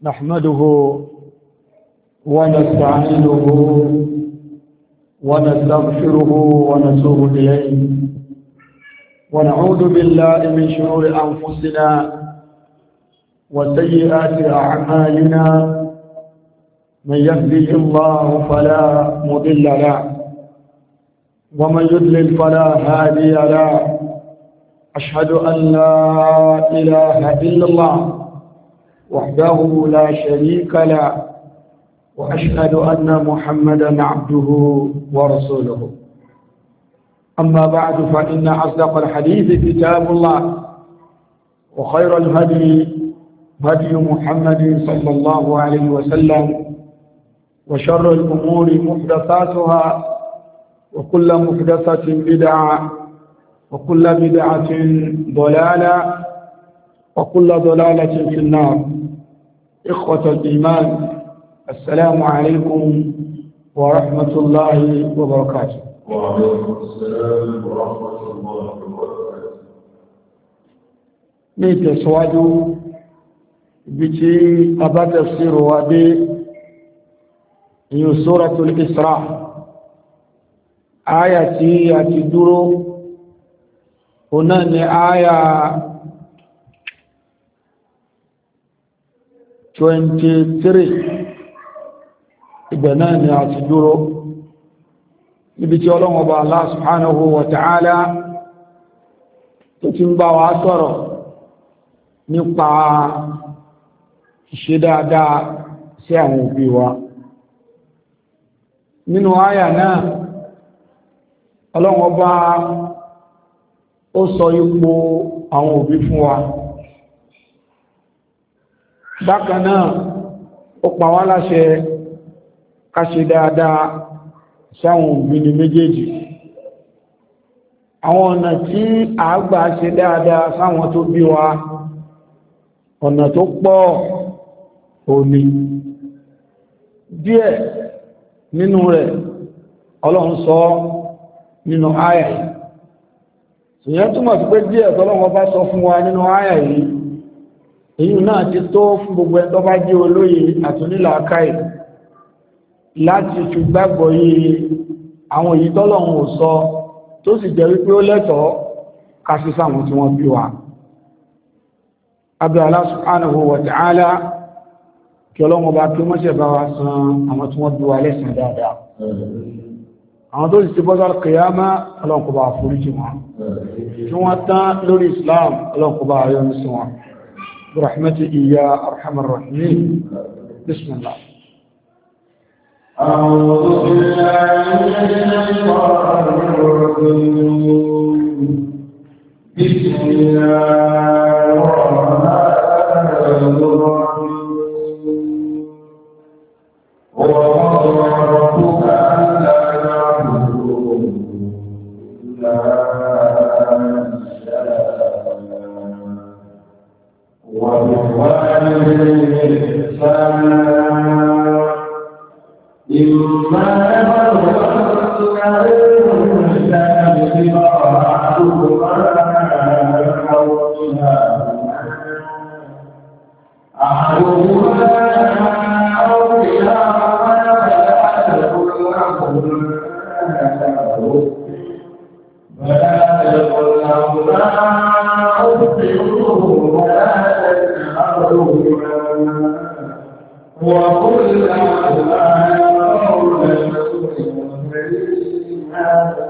نحمده ونستعينه ونستغفره ونتوب إليه ونعوذ بالله من شرور أنفسنا وسيئات أعمالنا من يهده الله فلا مضل له ومن يضلل فلا هادي له أشهد أن لا إله إلا الله وحده لا شريك له وأشهد أن محمدا عبده ورسوله أما بعد فإن أصدق الحديث كتاب الله وخير الهدي هدي محمد صلى الله عليه وسلم وشر الأمور محدثاتها وكل محدثة بدعة وكل بدعة ضلالة وكل ضلالة في النار. إخوة الإيمان السلام عليكم ورحمة الله وبركاته. وعليكم السلام ورحمة الله وبركاته. نيت سوادو بيتي أبا تفسير وادي سورة الإسراء آياتي أتدرو هنا آية 23 ibẹ̀ náà ni a ti dúró níbi tí Ọlọ́run Ọba Allah subhanahu wa ta'ala tó ti ń bá wa sọ̀rọ̀ nípa ìṣe dáadáa sí àwọn òbí wa. Nínú àyà náà Ọlọ́run Ọba ó sọ ipò àwọn òbí fún wa. Bákan náà ó pa wá láṣẹ ká ṣe dáadáa sáwọn òbí ni méjèèjì. Àwọn ọ̀nà tí a gbà ṣe dáadáa sáwọn tó bí wa ọ̀nà tó pọ̀ òní. Díẹ̀ nínú rẹ̀ Ọlọ́run sọ nínú àyà yìí. Ìyẹn túmọ̀ sí pé díẹ̀ tọ́lọ́run bá sọ fún wa nínú àyà yìí èyí náà ti tó fún gbogbo ẹ̀ tó bá jẹ́ olóyè àtúnílàákàì láti fi gbàgbọ́ yìí àwọn èyí tọ́lọ́run ò sọ tó sì jẹ́ wípé ó lẹ́tọ̀ọ́ ká sí sáwọn tí wọ́n bí wa. Abẹ́ Allah subhanahu wa ta'ala kí Ọlọ́run bá kí wọ́n ṣe bá wa san àwọn tí wọ́n bí wa lẹ́san dáadáa. Àwọn tó sì ti bọ́ sọ́rọ̀ kìyàmá Ọlọ́run kó bá foríjì wọn. Kí wọ́n tán lórí Islam Ọlọ́run kó bá yọ́nú sí wọn. برحمتك يا أرحم الراحمين. بسم الله. أعوذ بالله من الشيطان الرجيم. بسم الله الرحمن الرحيم. وقضى ربك ألا تعبدوا إلا وبالوالدين إحسانا إما يبلغن عندك الكبر أحدهما أو كلاهما فلا تقل لهما أف ولا وقل لهما قولا كريما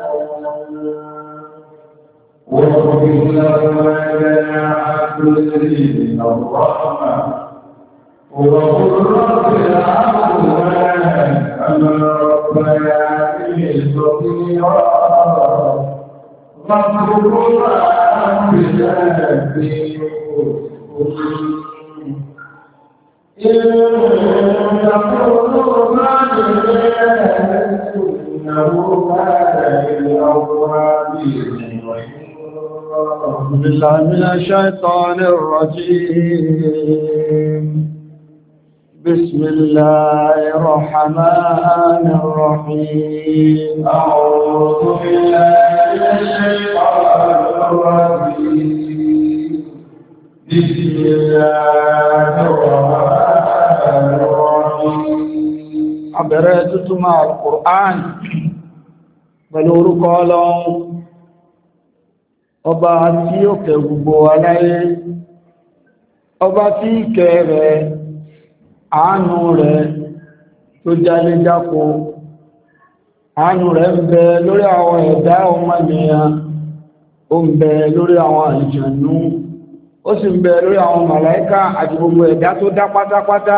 واغفر لهما جناح الذل من الرحمة وقل رب ارحمهما كما ربياني صغيرا واذكرهما بجانبي إن تقولوا إنه كان للأوابين أعوذ بالله من الشيطان الرجيم. بسم الله الرحمن الرحيم. أعوذ بالله من الشيطان الرجيم. بسم الله الرحمن bẹ̀rẹ̀ tútúmọ̀ Al-Qur'an pẹ̀lú orúkọ Ọlọ́run ọba tí ó kẹ́ gbogbo aláyé, ọba tí ìkẹ́ rẹ̀ àánú rẹ̀ tó jálé jákò, àánú rẹ̀ ń bẹ lórí àwọn ẹ̀dá ọmọnìyàn, ó ń bẹ lórí àwọn àlùjànnú, ó sì ń bẹ lórí àwọn màláíkà àti gbogbo ẹ̀dá tó dá pátápátá.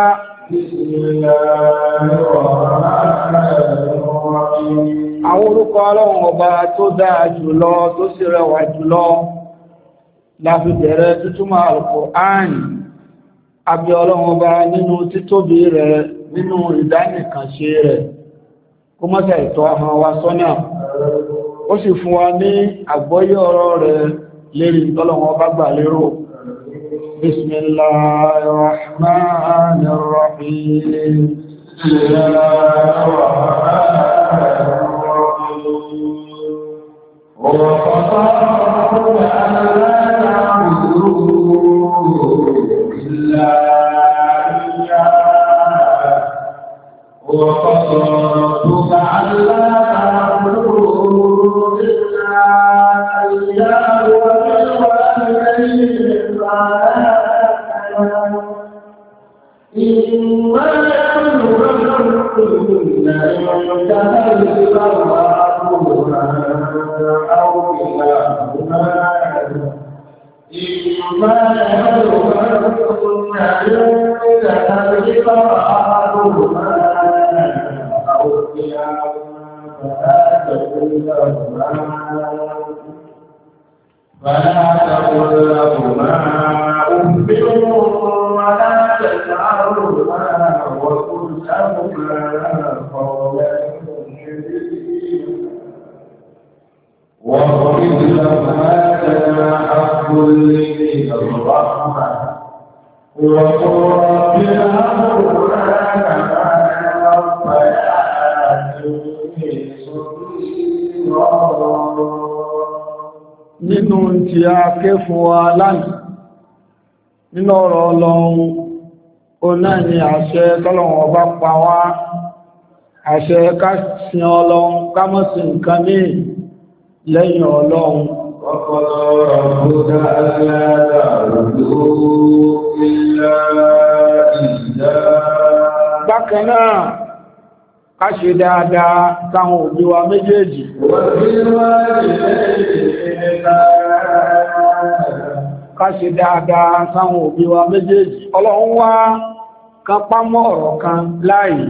Àwọn orúkọ Ọlọ́run ọba tó dáa jùlọ tó sì rẹwà jùlọ la fi bẹ̀rẹ̀ tútúmọ̀ Al-Qur'an. Àbí Ọlọ́run ọba nínú títóbi rẹ̀, nínú ìdánìkànṣe rẹ̀, kó mọ́sẹ̀ ìtọ́ ahọ́n wa sọ́nà, ó sì fún wa ní àgbọ́yé ọ̀rọ̀ rẹ̀ lérí Ọlọ́run ọba gbà lérò. Bismillahirrahmanirrahim. وقصرتك ألا تعبدوا إلا إياه وبالوالدين إحسانا إما يبلغن عندك الكبر أحدهما أو كلاهما إما يبلغن عندك الكبر أحدهما فلا تقل لهما أف ولا تنهرهما وقل لهما قولا كريما واخفض لهما جناح الذل من الرحمة وقل رب ارحمهما كما nínú tí a ké fún wa lánàá nínú ọ̀rọ̀ Ọlọ́run, ó náà ni àṣẹ tọ́lọ́run ọba pa wá, àṣẹ ká sin Ọlọ́run, ká má sìn nǹkan ní lẹ́yìn Ọlọ́run. Bákan náà ká ṣe dáadáa sáwọn òbí wa méjèèjì. Ká ṣe dáadáa sáwọn òbí wa méjèèjì. Ọlọ́run wá kan pámọ́ ọ̀rọ̀ kan láàyè.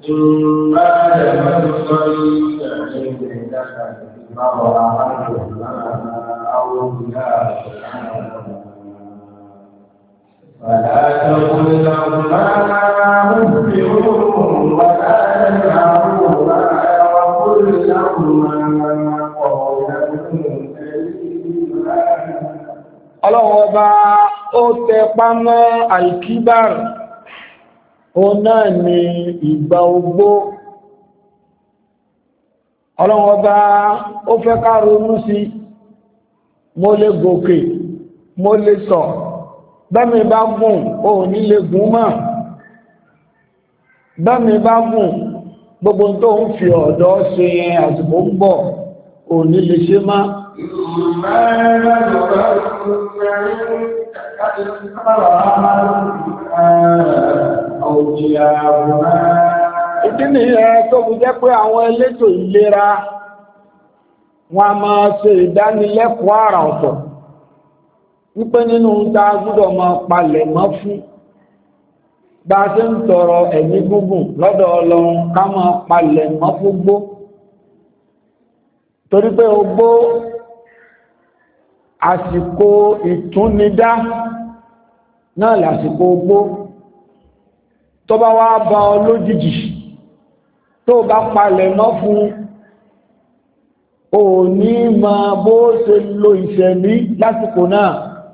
فلا تقل لهما أف ولا تنهرهما وقل لهما قولا كريما. Ọlọ́run ọba ó tẹpá mọ́ àìkíbàr, ó náà ni ìgbà ogbó. Ọlọ́run ọba ó fẹ́ ká ronú sí, mo lè gòkè, mo lè sọ̀, bẹ́mi bá gùn ó ní lè gùn mọ́, bẹ́mi bá gùn gbogbo tó ń fi ọ̀dọ́ ṣe yẹn àsìkò ń bọ̀ ó ní lè ṣe má. Ìdí nìyẹn tó fi jẹ́ pé àwọn elétò ìlera wọn a máa ṣe ìdánilẹ́kọ̀ọ́ àrà ọ̀tọ̀ wípé nínú ta gbọ́dọ̀ máa palẹ̀ mọ́ fún bá a ṣe ń tọrọ ẹ̀mí gúngùn lọ́dọ̀ Ọlọ́run, ká máa palẹ̀ mọ́ fúgbó, torí pé ogbó àsìkò ìtúnidá náà lásìkò ogbó. Tó bá wá bá ọ lójijì tó bá palẹ̀ mọ́ fún, ò ní máa bó ṣe lo ìṣẹ̀mí lásìkò náà.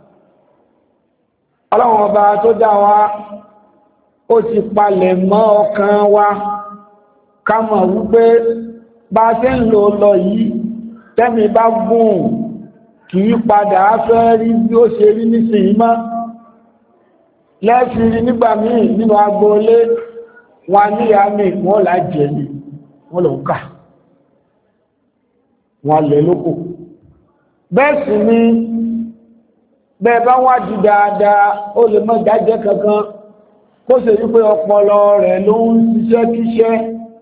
Ọlọ́run ọba tó dá wa ó ti palẹ̀ mọ́ ọkàn wa ká mọ̀ wípé bá ṣe ń lò lọ yìí tẹ́mi bá gùn kì í padà fẹ́ rí bí ó ṣe rí nísìnyí mọ́. Lẹ́sìn rí nígbà míì nínú agboolé wọn ní àmì wọ́n là jẹ́ ní wọ́n lọ ń kà wọ́n lè lókò bẹ́ẹ̀ sì ni bẹ́ẹ̀ bá wá di dáadáa ó lè mọ́ ìdájẹ́ kankan kó ṣe wípé ọpọlọ rẹ̀ ló ń ṣiṣẹ́ kíṣẹ́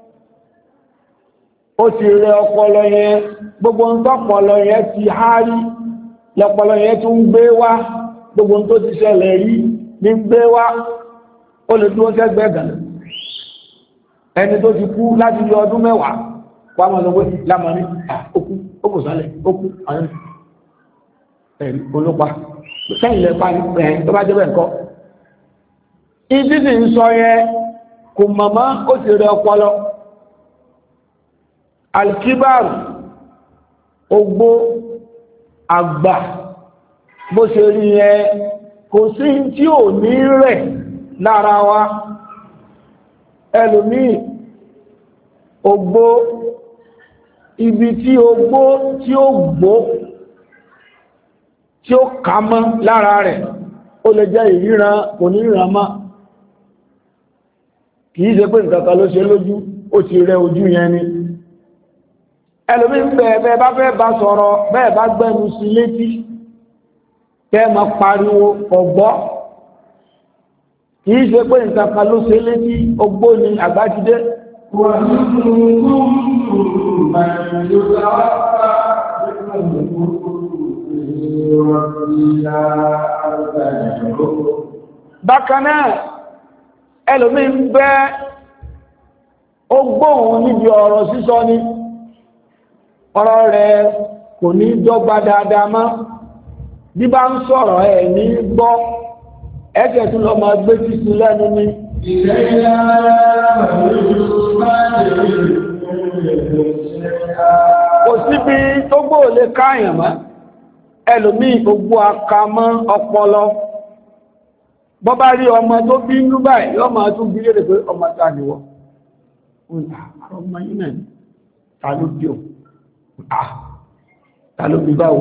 ó ti rẹ ọpọlọ yẹn gbogbo ń tọ́pọlọ yẹn ti hárí lọpọlọ yẹn tún ń gbé wá gbogbo ń tó ti ṣẹlẹ̀ rí ní gbé wá ó lè dúró sẹ́gbẹ̀ẹ́ gànà ẹni tó ti kú láti yọ ọdún 10 wà mọ́ lọ́wọ́ lámọ́ ní okú okù sálẹ̀ okú àwọn ẹ̀rí olópa sẹ́yìn lẹ́pa ní ẹ̀ tó bá jẹ́ bẹ́ẹ̀ kọ́ ìdí sì ń sọ yẹn kò mọ̀mọ́ ó sì rẹ ọpọlọ alkibaru ogbó àgbà bó ṣe rí yẹn kò sí tí ò ní rẹ̀ lára wa ẹlòmíì ogbó ibi tí ogbó tí ó gbó tí ó kà mọ́ lára rẹ̀ ó lè jẹ́ ìríran kò ní ríran mọ́ kìí ṣe pé nǹkan kan ló ṣe lójú ó ti rẹ ojú yẹn ni ẹlòmí ń bẹ̀ẹ̀ bá fẹ́ bá sọ̀rọ̀ bẹ́ẹ̀ bá gbẹ́nu sí létí tẹ́ ma pariwo ọ̀gbọ́ kìí ṣe pé nǹkan kan ló ṣe létí ogbó ni àgbájídé bákan náà ẹlòmí ń bẹ ogbóhùn níbi ọ̀rọ̀ sísọ ni ọ̀rọ̀ rẹ̀ kò ní dọ́gba dáadáa mọ́ bí bá ń sọ̀rọ̀ ẹ̀ ní gbọ́ ẹ̀kẹ́ tún lọ máa gbé títí lẹ́nu ní kò síbi tó gbó lè káàyàn mọ́ ẹlòmí ogbó akamọ́ ọpọlọ bọ́ bá rí ọmọ tó bí inú báyìí yọ́ máa tún bí léèrè pé ọmọ ta ni wọ́n ọmọ yìí náà ta ló bí o ta ló bí báwo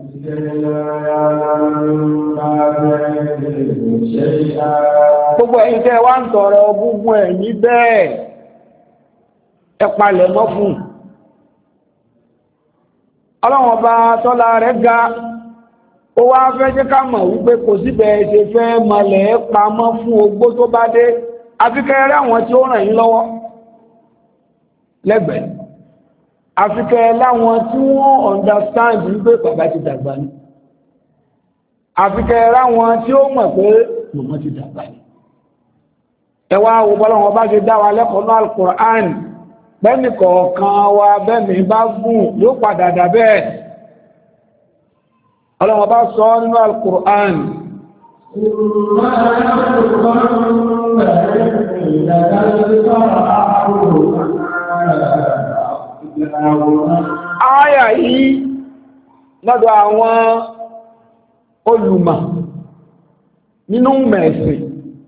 gbogbo ẹ̀yin tẹ́ wá ń tọrọ gbogbo ẹ̀yin bẹ́ẹ̀ ẹ palẹ̀ mọ́ fún ọlọ́wọ́n ọba tọ́lá rẹ̀ ga ó wá fẹ́ jẹ́ ká mọ̀ wípé kò síbẹ̀ ṣe fẹ́ mọ̀lẹ̀ pamọ́ fún ogbó tó bá dé àfikẹ́rẹ́ àwọn tí ó ràn yín lọ́wọ́ lẹ́gbẹ̀ẹ́ àfikẹ́ láwọn tí wọ́n understand wípé bàbá ti dàgbà ní àfikẹ́ láwọn tí ó mọ̀ pé màmá ti dàgbà ní ẹwà òbọ́lọ́wọ́ bá ṣe dá wa lẹ́kọ̀ọ́ náà Al-Qur'an bẹ́ẹ̀ni kọ̀ọ̀kan wa bẹ́ẹ̀ni bá gùn yóò padà dà bẹ́ẹ̀ ọlọ́wọ́ bá sọ nínú Al-Qur'an ááyà yìí lọ́dọ̀ àwọn olùmọ̀ nínú mẹ̀sìn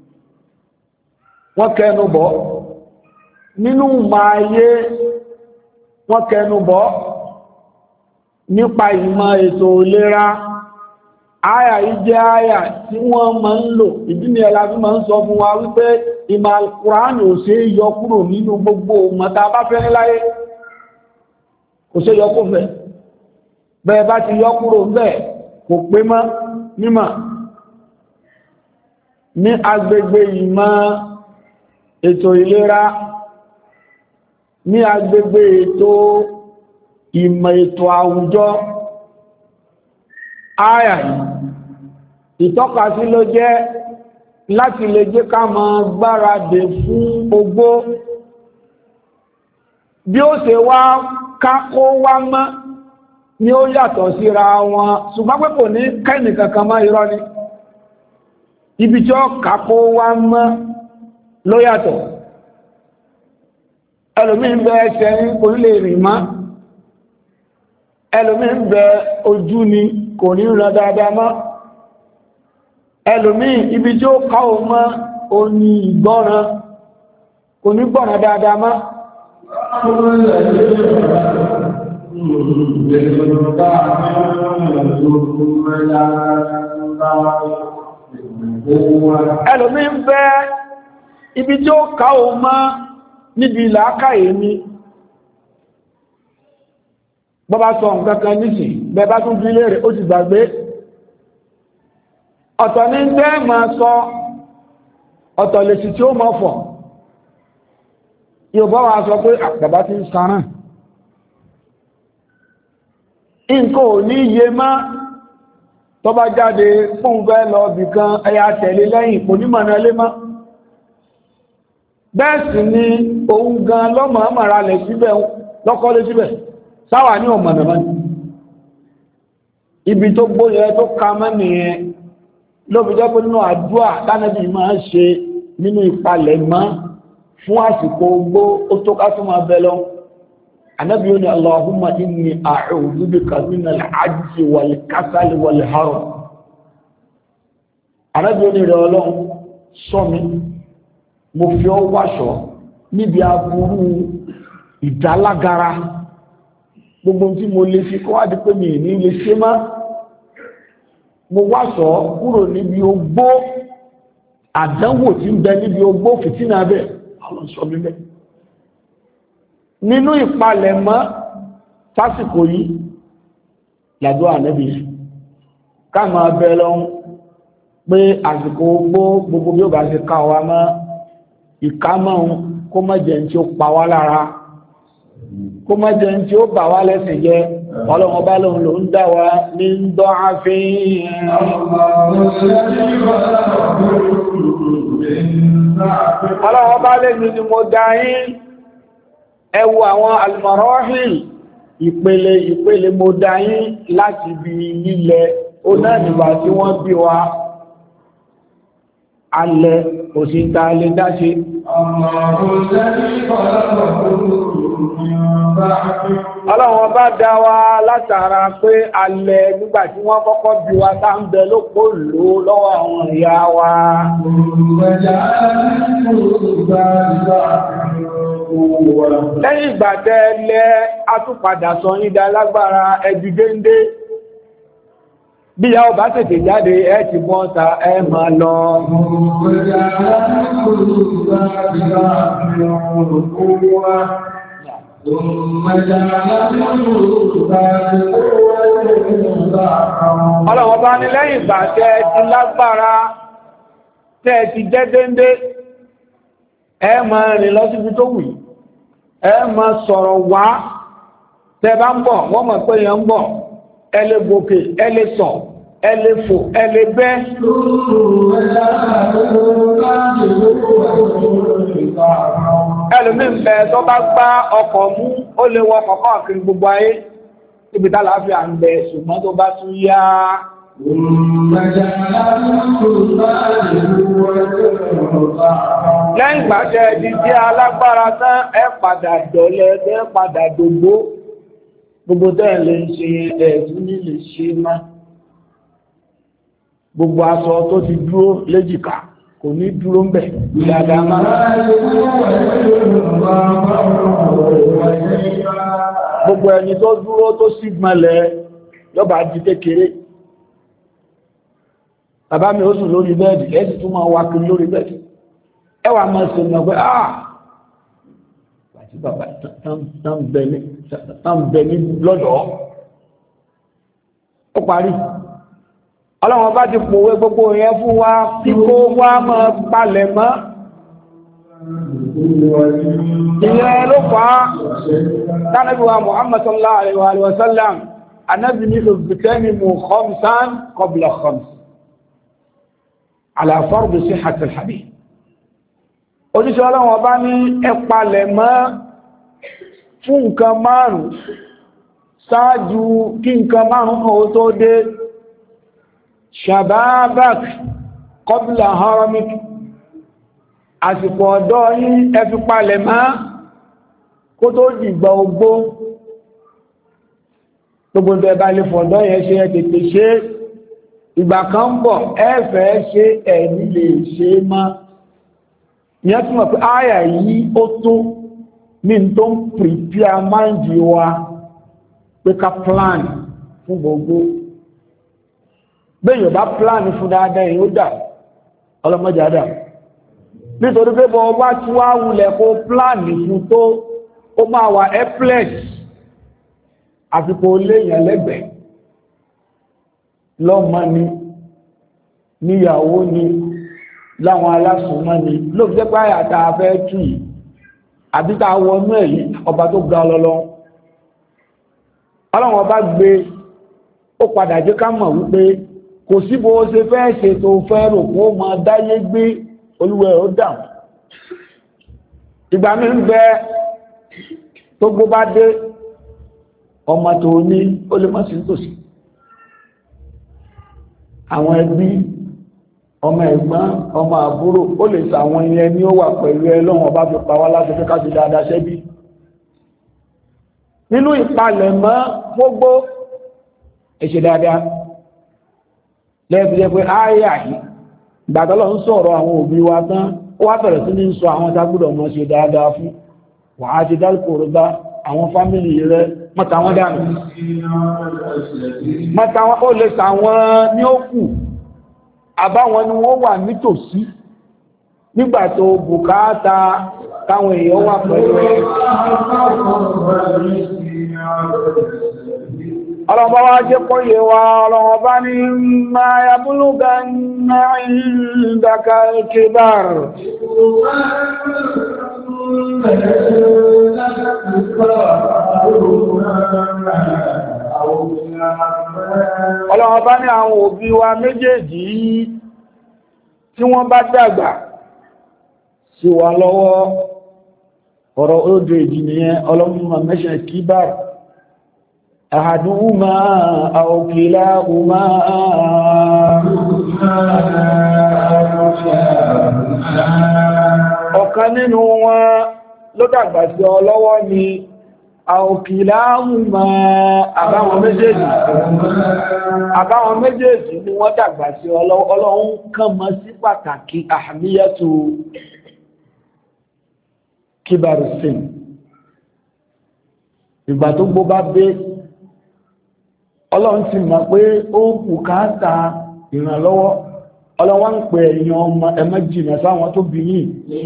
wọ́n kẹnu bọ́ nínú máyé wọ́n kẹnu bọ́ nípa ìmọ̀ ètò ìlera àyà yìí jẹ́ àyà tí wọ́n máa ń lò ìdí ni ẹ̀lá fi máa ń sọ fún wa wípé ìmọ̀ Al-Qur'an ò ṣe yọ kúrò nínú gbogbo mọ̀ta bá fẹ́ níláyé kò ṣe yọ kó fẹ́ bẹ́ẹ̀ bá ti yọ kúrò bẹ́ẹ̀ kò pé mọ́ mímọ̀ ní agbègbè ìmọ̀ ètò ìlera ní agbègbè ètò ìmọ̀ ètò àwùjọ àyà ìtọ́kasí ló jẹ́ láti lè jẹ́ ká máa gbáradì fún ogbó bí ó ṣe wá kákó wá mọ́ ni ó yàtọ̀ síra wọn ṣùgbọ́n pé kò ní kẹ́nì kankan mọ́ irọ́ ni ibi tí ó kákó wá mọ́ ló yàtọ̀ ẹlòmí ń bẹ ẹsẹ̀ ní kò lè rìn mọ́ ẹlòmí ń bẹ ojú ni kò ní ràn dáadáa mọ́ ẹlòmí ibi tí ó ká o mọ́ o ní ìgbọ́ràn kò ní gbọ́ràn dáadáa mọ́ ẹlòmí ń bẹ ibi tí ó ká o mọ́ níbi làákàyè mi bọ́bá sọ nǹkan kan nísìn bẹ́ẹ̀ bá tún bí léèrè ó ti gbàgbé ọ̀tọ̀ ní tẹ́ máa sọ ọ̀tọ̀ lè sì tí ó mọ́ fọ̀ yóò bá wa sọ pé bàbá ti ń sarán nǹkan ò ní yé má tó bá jáde fún fẹ́ lọ bìkan ẹ̀yà tẹ̀lé lẹ́yìn kò ní mọ̀nà lé mọ́ bẹ́ẹ̀ sì ni òun gan lọ́mọ̀ àmàrà lẹ̀ síbẹ̀ lọ́kọ́lé síbẹ̀ sáwà ní ọmọdé mọ́ ibi tó gbóyẹ tó ka mọ́ nìyẹn lóbi jẹ́ pé nínú àdúrà tánàbí máa ṣe nínú ìpalẹ̀ mọ́ fún àsìkò ogbó ó tó ká tó máa bẹ lọ Ànábì ó ní Allahumma inni a'udhu bika minal ajzi wal kasali wal haram Ànábì ó ní rẹ̀ Ọlọ́run ṣọ́ mi mo fi ọ́ wáṣọ́ níbi aburú ìdálágara gbogbo tí mo lè fi kọ́ wádìí pé mi ní lè ṣe má mo wáṣọ́ kúrò níbi ogbó àdánwò tí ń bẹ níbi ogbó fìtínà bẹ́ẹ̀ àwọn sọ mi bẹ́ẹ̀ nínú ìpalẹ̀mọ́ sásìkò yìí làdó Ànábì ká máa bẹ lọ́hún pé àsìkò ogbó gbogbo bí ó bá ṣe ká wa mọ́ ìkámọ́ kó má jẹ́ tí ó pa wá lára kó má jẹ́ tí ó bà wá lẹ́sìn jẹ́ ọlọ́run bá lóun ló ń dá wa ní ń dọ́ àfihàn ọlọ́run bá lè ní ni mo dá yín ẹ wo àwọn al-marahil ìpele mo dá yín láti bí lílẹ̀ ó náà nígbà tí wọ́n bí wa alẹ́ òsìntà lè dáṣe ọlọ́run bá dá wa látara pé alẹ́ nígbà tí wọ́n kọ́kọ́ bí wa tá ń bẹ lópò lò lọ́wọ́ àwọn ìyá wa lẹ́yìn ìgbà tẹ́lẹ̀ atúpadà sọ yídá lágbára ẹbí géńdé bí ya ọba tètè jáde ẹ ti bọ́ ta ẹ máa lọ ọlọ́wọ́ bá ní lẹ́yìn ìgbà tẹ́ ti lágbára tẹ́ ti jẹ́ déndé ẹ máa rìn lọ síbi tó wù ẹ máa sọ̀rọ̀ wá tẹ́ bá ń bọ̀ wọ́n mọ̀ pé yẹn ń bọ̀ ẹlẹ́ gòkè ẹlẹ́ sọ̀ ẹlẹ́ fò ẹlẹ́ bẹ́ ẹlòmí ń bẹ tó bá gbá ọkọ̀ mú ó lè wọ ọkọ̀ káàkiri gbogbo ayé ibi tálàáfíà ń bẹ ṣùgbọ́n tó bá tún yá lẹ́yìn ìgbàṣẹ́ ẹ̀dí jẹ́ alágbára tán ẹ padà dọ̀lẹ́ ẹ padà dògbó gbogbo tẹ́ lè ṣe ẹ̀ẹ̀tún ní lè ṣe má gbogbo aṣọ tó ti dúró léjìká kò ní dúró ń bẹ̀ dáadáa má gbogbo ẹni tó dúró tó sì gbọ́nlẹ̀ yọba di kékeré bàbá mi ó sùn lórí bẹ́ẹ̀dì ẹ̀sì tún máa wá kiri lórí bẹ́ẹ̀dì ẹwà máa ṣe mọ̀ pé àti bàbá tán bẹ ní lọ́dọ̀ ó parí ọlọ́run bá ti pòwe gbogbo yẹn fún wa tí kó wá máa palẹ̀ mọ́ ìyẹn ló fà á tánàbí wa Muhammad sallallahu alaihi wa sallam anábì ní òbítẹ́ni mú khamsan qabla khams ala fardi sihhat al-hadith oníṣẹ́ ọlọ́run ọba ní ẹ palẹ̀ mọ́ fún nǹkan márùn ṣáájú kí nǹkan márùn kan ó tó dé shababak qabla haramik àsìkò ọ̀dọ́ yín ẹ fi palẹ̀ mọ́ kó tó dìgbà ogbó gbogbo tẹ́ bá lè fọ̀dọ́ yẹn ṣe ẹ tètè ṣe ìgbà kan ń bọ̀ ẹ fẹ́ ṣe ẹ̀ní lè ṣe mọ́ ìyẹn túnmọ̀ pé àyà yìí ó tó ní tó ń prepare mind wa pé ká plan fún gbogbo bẹ́ẹ̀ yóò bá plan fún dáadáa yìí ó dà ọlọ́mọdé àdà nítorí pé bọ́ bá tí wá wulẹ̀ kó pláàni fún tó ó máa wà ẹ́plex àfikò léèyàn lẹ́gbẹ̀ẹ́ lọ́mọ ni níyàwó ni láwọn alásùnmọ́ ni ló fi jẹ́ pé àyàtà afẹ́ tù yìí àbí tá a wọnú ẹ̀yí ọba tó ga lọ́lọ́ ọlọ́wọ́n bá gbé ó padà jẹ́ ká mọ̀ wípé kò sí bó ṣe fẹ́ ṣe tó fẹ́ rò kó mọ dáyé gbé olúwẹ̀ ó dà ìgbà mi ń bẹ tó gbó bá dé ọmọ tó ní ó lè mọ́ sí tòsí àwọn ẹbí ọmọ ẹ̀gbọ́n ọmọ àbúrò ó lè sàwọn ìyẹn ní ó wà pẹ̀lú ẹ lọ́wọ́n ọba fi pa wá láti fi káàkiri dáadáa ṣẹ́bí nínú ìpalẹ̀mọ́ gbogbo ẹ̀ṣẹ̀ dáadáa lẹ́ẹ̀fẹ́ pé ááyà yìí ìgbàtọ́lọ̀ ń sọ̀rọ̀ àwọn òbí wa tán ó wá bẹ̀rẹ̀ sí ní sọ àwọn tágbùdọ̀ mọ́ ṣe dáadáa fún wà á ti dárúkọ rọ́bá àwọn fámìlì rẹ̀ mọ́ta wọn dànù mọ́ta wọn ó lè sàwọn ní ó kù àbáwọn ni wọ́n wà nítòsí nígbà tó bùkátà táwọn èèyàn wà pẹ̀lú ẹ̀ ọlọ́wọ́ wá jẹ́ kóyè wa ọlọ́wọ́ bá ní máa yàbúlúgà náà ìdàkà kibar ọlọ́wọ́ bá ní àwọn òbí wa méjèèjì tí wọ́n bá dàgbà sí wa lọ́wọ́ ọ̀rọ̀ odò èjì nìyẹn ọlọ́mọ mẹ́ṣẹ̀ kibar أحدهما أو كلاهما ọ̀kan nínú wọn ló dàgbà sí ọ lọ́wọ́ ni أو كلاهما àbáwọn méjèèjì ni wọ́n dàgbà sí ọ lọ́wọ́ Ọlọ́run kàn mọ́ sí pàtàkì àhàmíyàtò kíbàrù sin ìgbà tó gbó bá dé Ọlọ́run ti mọ̀ pé ó bùkátà ìrànlọ́wọ́ Ọlọ́run ń pè èèyàn ọmọ ẹmọ́ jìnà sáwọn tó bí yìí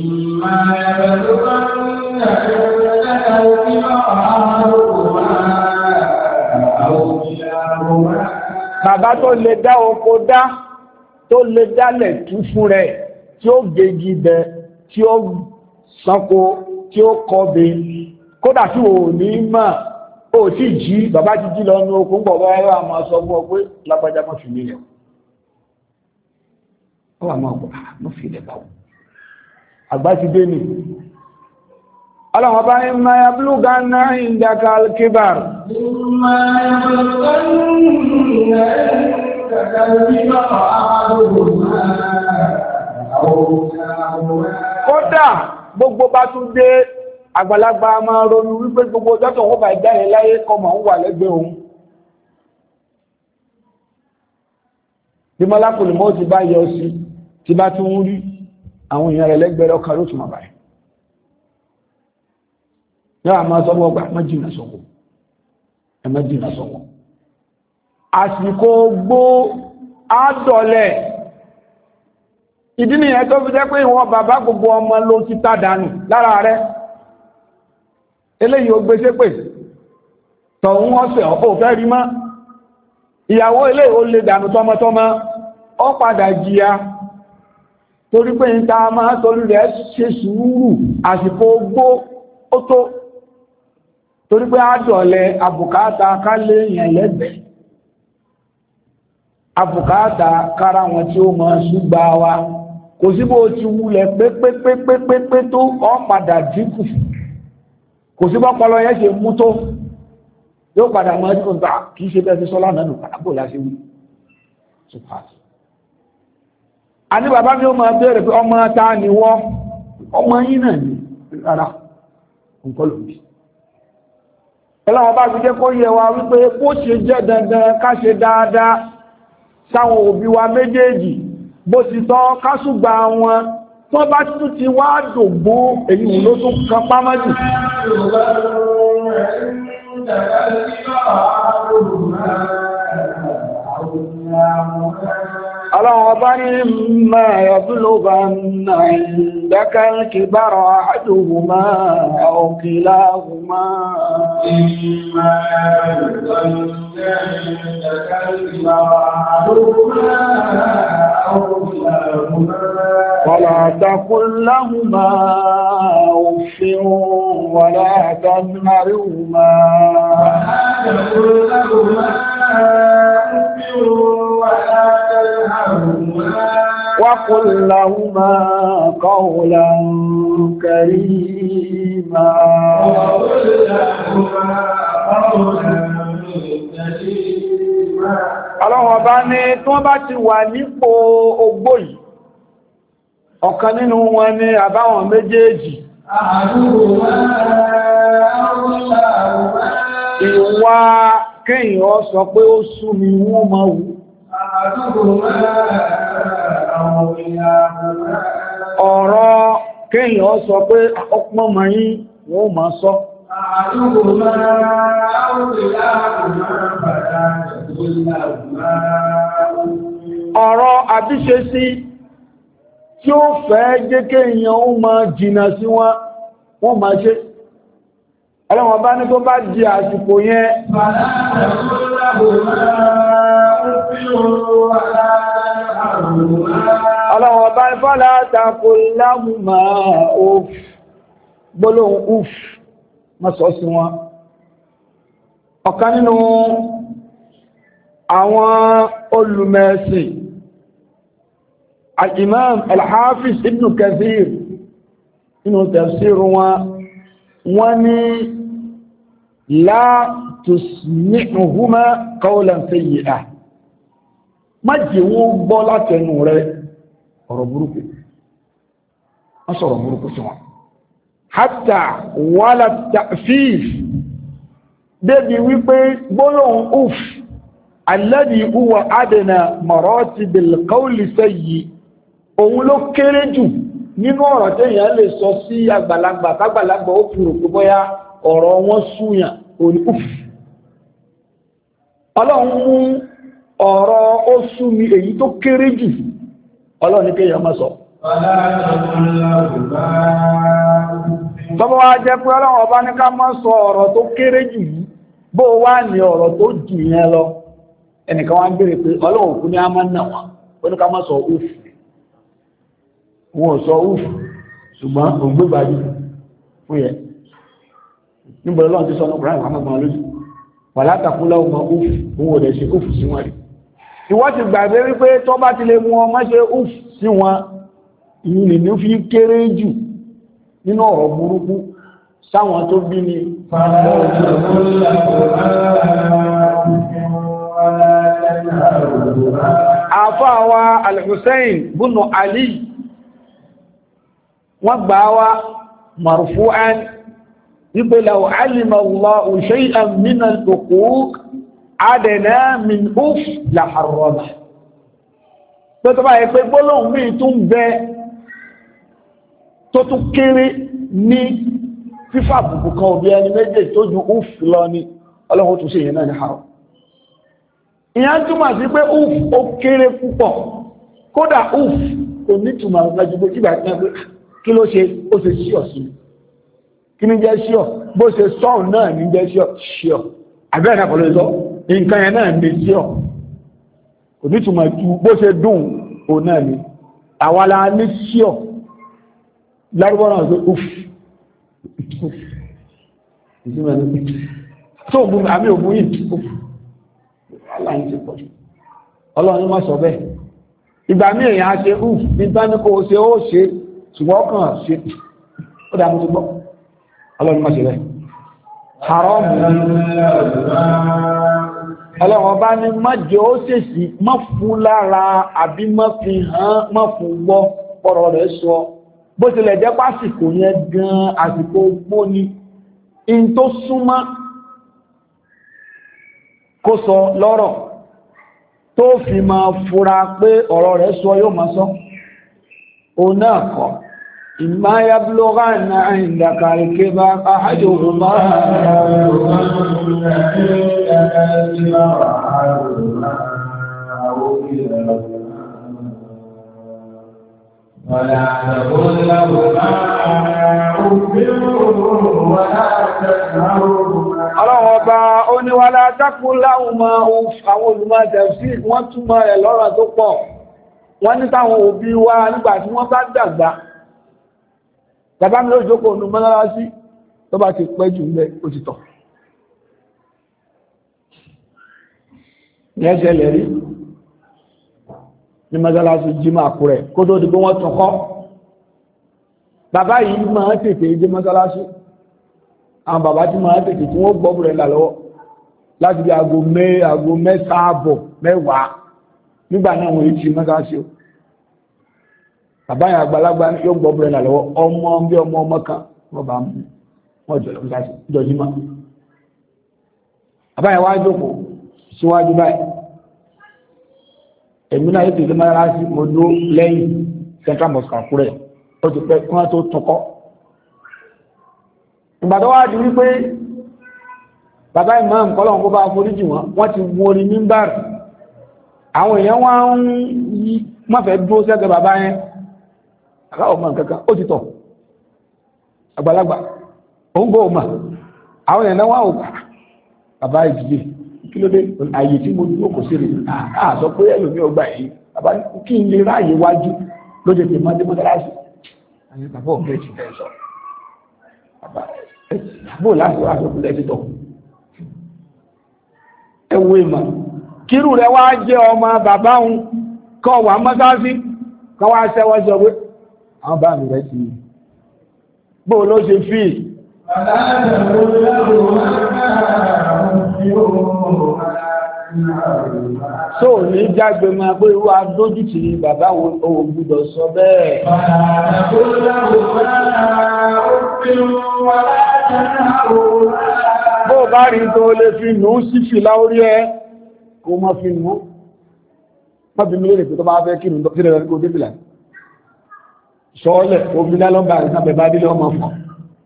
bàbá tó lè dá oko dá tó lè dálẹ̀ tú fún rẹ̀ tí ó gègì bẹ tí ó sanko tí ó kọbe kódà tí ò ní mọ̀ ó sì jí bàbá jíjí lọ ní okùn gbọ̀gbọ̀ ẹ̀rọ àmọ́ sọ fún ọ pé lágbàjá mọ́ fi nílẹ̀ ó wà mọ́ fi ilẹ̀ báwọn àgbà ti dé ní ọlọ́wọ́ bá ní máa ya blúgá náà ìdáka alkibar kódà gbogbo bá tún dé àgbàlagbà máa ronú wípé gbogbo ọjọ́ tó wọ́n bá ìdáyẹ láyé kọmọ̀ ń wà lẹ́gbẹ̀ẹ́ òun bí mọ́lápùlù mọ́ ti bá yọ sí ti bá tún rí àwọn èèyàn rẹ̀ lẹ́gbẹ̀ẹ́ ọkà ló túnmọ̀ báyìí yọ́ àmọ́ sọ́wọ́ gbà mẹ́jìnà sọ́wọ́ àsìkò gbó ádọ̀lẹ̀ ìdí nìyẹn tó fi jẹ́ pé ìwọ̀n bàbá gbogbo ọmọ ló ti tàdánù lára rẹ̀ eléyìí ó gbé ṣépè tọ̀hún ọ̀sẹ̀ ọ̀pọ̀ fẹ́ rí mọ́ ìyàwó eléyìí ó lè dànù tọmọtọmọ ó padà jìyà torí pé ń ta máa torí rẹ̀ ṣe sùúrù àsìkò gbó ó tó torí pé àdọ̀lẹ̀ àbùkátà kálé èèyàn lẹ́gbẹ̀ẹ́ àbùkátà kára wọn tí ó mọ̀ ṣúgbà wa kò sí bó ti wulẹ̀ pépépépépépé tó ó padà dínkù kò sí bọ́pọlọ yẹn ṣe mú tó yóò padà mọ́ ẹjú kòtà kìí ṣe bẹ́ẹ̀ sí sọ́lá náà nù pàtàkì láti wí a ní bàbá mi ó máa bèèrè pé ọmọ ta ni wọ́n ọmọ yín náà ní rárá nǹkan ló bí ẹlọ́wọ́ bá fi jẹ́ kó yẹ wa wípé kó ṣe jẹ́ dandan ká ṣe dáadáa sáwọn òbí wa méjèèjì bó ti tọ́ ká ṣùgbà wọn tó bá tún ti wá dògbó èyí ló tún kan pámọ́jù ọlọ́run ọba ní ma yablughanna indaka al-kibara ahaduhuma aw kilahuma imma yablughanna indaka al-kibara ahaduhuma aw kilahuma ولا تقل لهما أف ولا تنهرهما وقل لهما قولا كريما Ọlọ́run ọba ní tí wọ́n bá ti wà nípò ogbó yìí, ọ̀kan nínú wọn ni àbáwọn méjèèjì. Ìwà kéèyàn ó sọ pé ó sú mi wọ́n máa wù. Ọ̀rọ̀ kéèyàn ó sọ pé ọpọ́n máa yí wọ́n máa sọ. Ọ̀rọ̀ àbíṣe sí tí ó fẹ́ jẹ́ kéèyàn ó máa jìnà sí wọ́n máa ṣe. Ọlọ́run bá ní tó bá di àsìkò yẹn Ọlọ́run bá ní fala taqul lahuma uff, gbólóhùn uff má sọ sí wọn. Ọ̀kan nínú àwọn olùmẹ̀sìn Al-Imam Al-Hafiz Ibn Kathir inú tafsir wọ́n ní la tusmi'uhuma qawlan sayyi'ah, má jẹ́ wọ́n gbọ́ látẹnu rẹ̀ ọ̀rọ̀ burúkú, má sọ̀rọ̀ burúkú sí wọn. Hatta wala ta'fif, débi wípé gbólóhùn uff alladhi huwa adna maratibil qawli sayyi' òun ló kéré jù nínú ọ̀rọ̀ tẹ́yàn lè sọ sí àgbàlagbà kágbàlagbà ó fi rò pé bóyá ọ̀rọ̀ wọn súyàn òní uff. Ọlọ́run mú ọ̀rọ̀ ó sú mi èyí tó kéré jù, Ọlọ́run ní kéèyàn má sọ. Tọ́bọ̀ wá jẹ́ pé Ọlọ́run ọba ní ká má sọ ọ̀rọ̀ tó kéré jù yìí, bó wá ní ọ̀rọ̀ tó jù yẹn lọ. Ẹnìkan wá ń béèrè pé Ọlọ́run kú ní á máa ń nà wọ́n, ó ní ká má sọ uff. Wọ́n ò sọ uff, ṣùgbọ́n ògbégbàjú fún yẹ. Níbo Ọlọ́run ti sọ ní Kùránì àmọ́gbọ́n lójú. Wà látàkúnlá ọmọ uff, òun ò dẹ̀ ṣe uff sí wọn rí. Ìwọ́n ti gbàgbé wípé tó bá ti lè mú ọmọ ṣe uff sí wọn, ìyìn lè ní fi kéré jù nínú ọ̀rọ̀ burúkú sáwọn tó bí ni. Àfáà Al-Hussein bùnú Ali wọ́n gbà wá marfu'an wípé law alima Allahu shay'an min al-huquq adna min uff la harrama. Tó tó bá yẹ pé gbólóhùn míì tún bẹ tó tún kéré ní fífà bùkù kan òbí ẹni méjèèjì tó ju uff lọ ní Ọlọ́run tún ṣe yẹn náà ní haram. Ìyẹn túmọ̀ sí pé uff ó kéré púpọ̀, kódà uff kò ní túmọ̀ lájú pé kígbà kí ló ṣe ó ṣe ṣíọ̀ sí kí ní jẹ́ ṣíọ̀ bó ṣe sọ́ọ̀ náà ní jẹ́ ṣíọ̀ àbẹ́rẹ̀ náà pọ̀lọ́ ìsọ́ nǹkan yẹn náà ní ṣíọ̀ kò ní túmọ̀ ju bó ṣe dùn ò náà ní àwàlá ní ṣíọ̀ lárúbọ́ náà ṣe uff tó ògùn àmì ògùn yìí uff aláyìn ti pọ̀ Ọlọ́run má sọ bẹ́ẹ̀. Ìgbà mí èèyàn á ṣe uff nígbà ní kò ṣe ó ṣe ṣùgbọ́n kàn ṣe ó dá mú ti gbọ́. Ọlọ́run má ṣe rẹ̀ haram ní Ọlọ́run bá ní má jẹ́ ó ṣèṣì má fún lára àbí má fi hàn má fún gbọ́ ọ̀rọ̀ rẹ̀ sọ bó tilẹ̀ jẹ́ pásìkò yẹn gan àsìkò gbó ni in tó súnmọ́ kó sọ lọ́rọ̀ tó fi máa fura pé ọ̀rọ̀ rẹ̀ sọ yóò máa sọ o náà kọ̀ إما يبلغن عندك الكبر أحدهما ولا تقل لهما أف ولا تنهرهما. Ọlọ́run ọba ó ní wala taqul lahuma uff. Àwọn olùmọ̀ tafsir wọ́n túmọ̀ rẹ̀ lọ́rọ̀ tó pọ̀. Wọ́n ní táwọn òbí wa nígbà tí wọ́n bá dàgbà. Bàbá mi ló jókòó nínú mọ́sálásí tó bá ti pẹ́ jù ńbẹ̀ ó ti tọ̀. Ìyẹn ṣẹlẹ̀ rí ní mọ́sálásí jímọ̀ Àkúrẹ́ kó tó di pé wọ́n tún kọ́. Bàbá yìí máa tètè dé mọ́sálásí. Àwọn bàbá tí máa tètè tí wọ́n gbọ́ bùrẹ̀ là lọ́wọ́ láti bí aago mẹ́sàn àbọ̀ mẹ́wàá nígbà náà wọ́n yìí ti mọ́sálásí o. Bàbá yẹn àgbàlagbà yóò gbọ́ bùrẹ̀ là lọ́wọ́ ọmọ kan wọ́n bá mú wọ́n jọ mọ́sálásí jọjúmọ́. Bàbá yẹn wá jókòó síwájú báyìí. Èmi náà yóò tètè mọ́sálásí mo dúró lẹ́yìn Central Mosque Àkúrẹ́ ó ti pẹ́ kí wọ́n tó tún kọ́. Ìgbàtọ́ wá di wípé bàbá imam kọ́lọ̀ kó bá foríjì wọ́n ti wọrí mímbàrì. Àwọn èèyàn wọ́n ń yí mọ́fẹ́ dúró sẹ́gbẹ̀ bàbá yẹn aláwọ̀ mọ́ kankan ó ti tọ̀ àgbàlagbà òun gbọ́ ọmọ àwọn èèyàn wọ́n òkà bàbá ìdílé kí ló dé àyè tí mo dúró kò sí rí àṣọ pé ẹlòmí ọgbà yìí bàbá kí n lè ráàyè wájú lóde tè mọ́dé mọ́dárásì àyè bàbá ọ̀gbẹ́ ti fẹ́ sọ bàbá bó láti wá sọ fúnlẹ̀ títọ̀ ẹwọ ìmọ̀ kírù rẹ̀ wá jẹ́ ọmọ bàbá òun kọ́ wà mọ́sáàsí kọ́ wá sẹ́wọ́ sọ pé àwọn bá mi rẹ̀ ti bó ló ṣe fi so ní jágbe máa pé irú adójútì ni bàbá wo gbúdọ̀ sọ bẹ́ẹ̀ bó bá rí tó lè fi nù sí fìlà orí ẹ kó mọ́ fi nù má bí mílẹ̀ pé tó bá fẹ́ kí nù sí rẹ̀ kó débìlà sọ́ọ́lẹ̀ omi lálọ́bà ìsàbẹ̀ bá dílé ọmọ fún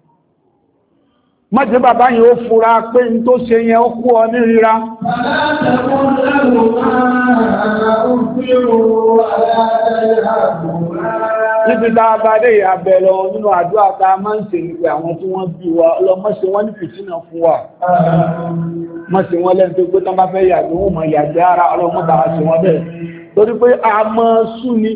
má jẹ́ bàbá yìí ó fura pé n tó ṣe yẹn ó kú ọ ní ríra níbi tá a bá dé àbẹ̀ lọ nínú àdúrà tá a máa ń ṣe ní pé àwọn tí wọ́n bí wa ọlọ́mọ́ṣe wọ́n ní fìtínà fún wa mọ́ṣe wọ́n lẹ́nu tó gbé tán bá fẹ́ yàgbé wọ́n mọ̀ yàgbé ara ọlọ́mọ́ta ṣe wọ́n bẹ́ẹ̀ torí pé a mọ́ sú ni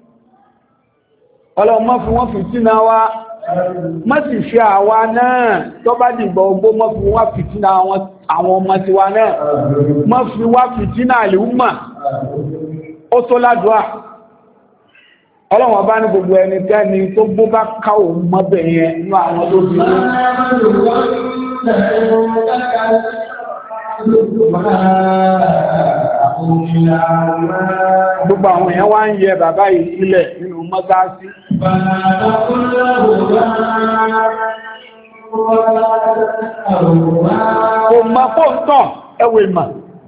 ọlọ́mọ́ fi wọ́n fìtínà wa má sì fi àwa náà tó bá dìgbà ogbó má fi wá fìtínà àwọn ọmọ tiwa náà má fi wá fìtínà àlèúmà ó tó ládùá ọlọ́wọ̀n bá ní gbogbo ẹnikẹ́ni tó gbó bá káwò mọ́bẹ̀ yẹn ní àwọn tó bí gbogbo àwọn èèyàn wá ń yẹ bàbá yìí sílẹ̀ nínú mọ́sáàsì kò mọ́ kó ń tàn ẹwẹ̀ mà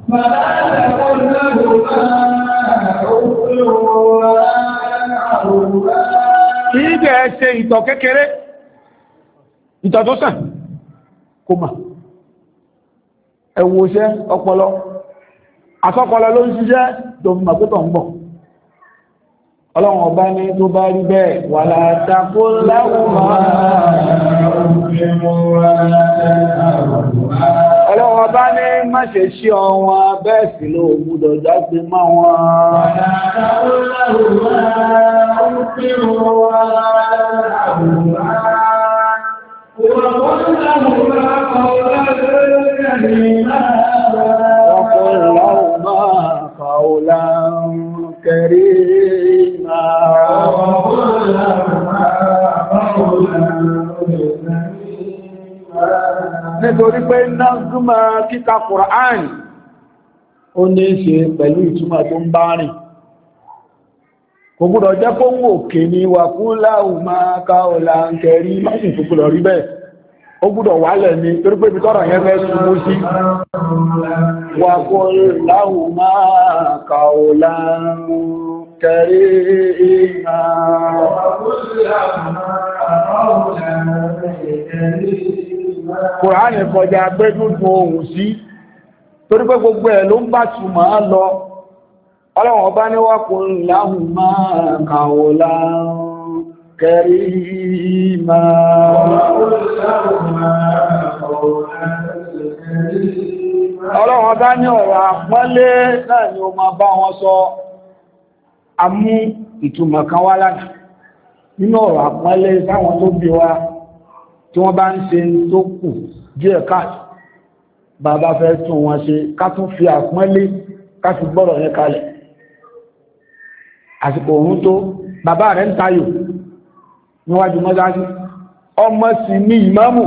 kìí jẹ́ ṣe ìtọ̀ kékeré ìtọ̀ tó sàn kò mà ẹ̀wòṣẹ́ ọpọlọ àsọpọlọ ló ń ṣiṣẹ́ tó mọ̀ pé tọ̀ ń bọ̀ ọlọ́run ọba ní tó bá rí bẹ́ẹ̀ wà látàkó láwùmá ọlọ́run ọba ní má ṣe ṣí ọwọn bẹ́ẹ̀ sì ló gbọ́dọ̀ jágbe mọ́ wọn وقل لهما قولا كريما nítorí pé náà kíkà Kùránì ó ní ṣe pẹ̀lú ìtumọ̀ tó ń bá rìn kò gbọ́dọ̀ jẹ́ kó wò kè ní wà qul lahuma qawlan karima sì tó gbọ́dọ̀ rí bẹ́ẹ̀ ó gbọ́dọ̀ wálẹ̀ ní torí pé ibi tọ́rọ̀ yẹn fẹ́ súnmọ́ sí wà qul lahuma qawlan karima Kùránì kọjá gbẹ́dúdú ohùn sí torí pé gbogbo ẹ̀ ló ń bá túmọ̀ lọ ọlọ́run ọba ní wa qul lahuma qawlan karima ọlọ́run ọba ní ọ̀rọ̀ àpọ́nlé náà ni ó máa bá wọn sọ amú ìtumọ̀ kan wá láti nínú ọ̀rọ̀ àpọ́nlé sáwọn tó bí wa tí wọ́n bá ń ṣe tó kù díẹ̀ káàkiri bàbá fẹ́ tún wọn ṣe ká tún fi àpọ́nlé ká fi gbọ́rọ̀ yẹn kalẹ̀ àsìkò òun tó bàbá rẹ̀ ń tayò níwájú mọ́sáàsì ọmọ sì ní ìmáàmù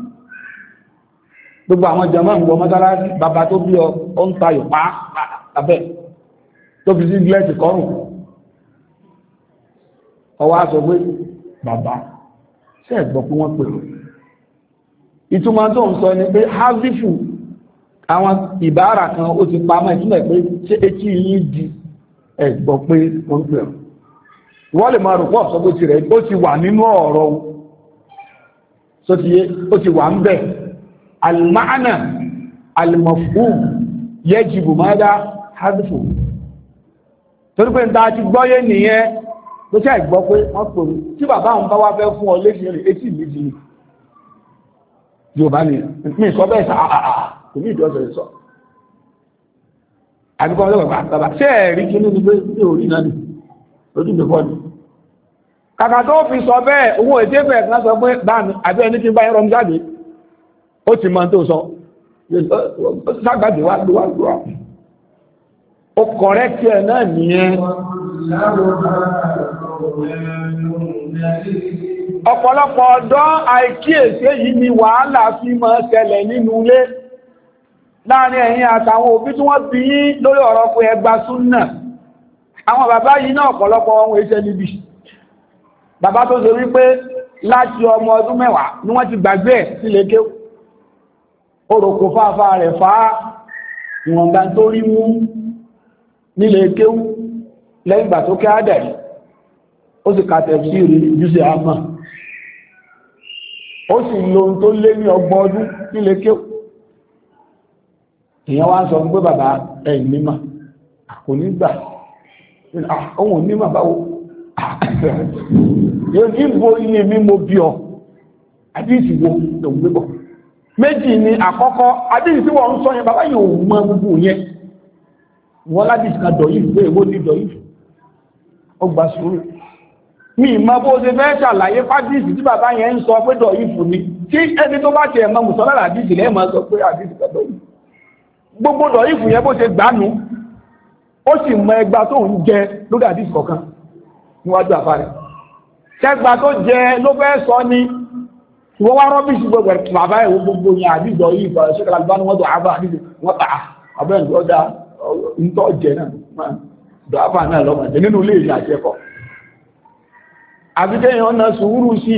gbogbo àwọn jàmáà ń gbọ́ mọ́sálásí bàbá tó bí ọ ń tayò pa abẹ́ tó fi sí gílẹ̀tì kọrùn ọwọ́ aṣọ pé bàbá ṣe ẹ̀gbọ́ pé wọ́n pè ìtumọ̀ tó ń sọ ni pé hazifu àwọn ìbára kan ó ti pa mọ́ ìtumọ̀ pé ṣé etí yìí di ẹ̀gbọ́ pé wọ́n pè wọ́n lè máa rò pọ̀ sọ pé tirẹ̀ ó ti wà nínú ọ̀rọ̀ sótìyé ó ti wà ń bẹ̀ al-ma'na al-mafhum yajibu mada hadfu torí pé nta ti gbọ́yé nìyẹn ló ṣe àìgbọ́ pé wọ́n pè mí tí bàbá àwọn bá wá fẹ́ fún ọ léṣe rẹ̀ etí méjì ni yorùbá ni mi sọ bẹ́ẹ̀ sá kò ní ìdọ́sẹ̀ sọ àbíkọ́ ọlọ́pàá bàbá ṣé ẹ̀rí kí ní ní pé ní orí náà ni lójú mi fọ́ ni kàkà tó fi sọ bẹ́ẹ̀ owó èdè bẹ́ẹ̀ kan sọ pé báàmì àbí ẹni tí bá yẹn rọm jáde ó ti máa tó sọ ságbàdé wá ló wá ló wá ó kọ̀rẹ́kì ẹ̀ náà nìyẹn ọ̀pọ̀lọpọ̀ ọ̀dọ́ àìkíyèsí yìí ni wàhálà fi máa ṣẹlẹ̀ nínú ilé láàrin ẹ̀yin àtàwọn òbí tí wọ́n bí yín lórí ọ̀rọ̀ pé ẹgbà súnnà àwọn bàbá yìí náà ọ̀pọ̀lọpọ̀ ohun iṣẹ́ níbi bàbá tó ṣe wípé láti ọmọ ọdún 10 ni wọ́n ti gbàgbé ẹ̀ sílé kéwú oròkò fáfá rẹ̀ fá ìwọ̀nba tó rí mú nílé kéwú lẹ́yìn ìgbà tó kẹ́ àdàrí ó sì kàtẹ̀ sí rí jùsẹ̀ àmà ó sì lo tó lé ní 30 ọdún nílé kéwú èèyàn wá ń sọ pé bàbá ẹ̀yìn mímọ̀ kò ní gbà ohun onímọ̀ báwo yóò ní bo ilé mi mo bí ọ àdíìsì wo lòun gbé bọ̀ méjì ni àkọ́kọ́ àdíìsì wọ́n ń sọ yẹn bàbá yóò mọ gbogbo yẹn wọ́n ládìsì kan dọ̀ yìí pé èwo ní dọ̀ yìí ó gba sùúrù mi ìmọ̀ bó ṣe fẹ́ ṣàlàyé fádìsì tí bàbá yẹn ń sọ pé dọ̀ yìí fún mi tí ẹni tó bá tiẹ̀ mọ mùsọ́lá àdíìsì lẹ́ẹ̀ máa sọ pé àdíìsì kan dọ̀ yìí gbogbo dọ̀ yìí fún yẹn bó ṣe gbánu ó sì mọ ẹgbà tó ń jẹ lórí àdíìsì kọ̀ọ̀kan níwájú àfà rẹ̀ ṣẹ́gbà tó jẹ ló fẹ́ sọ ní wọ́n wá rọ́bìsì gbogbo bàbá ẹ̀wọ́ gbogbo yẹn àdíjọ yìí ìgbà ṣẹ́kàlá bá ní wọ́n tó àbá àdíjọ wọ́n tàà àbẹ́ ìjọdá ìtọ́ jẹ náà dọ́àbà náà lọ́mọ jẹ nínú ilé ìrìn àjẹkọ̀ àbíkẹ́ yẹn ọ̀nà sùúrù sí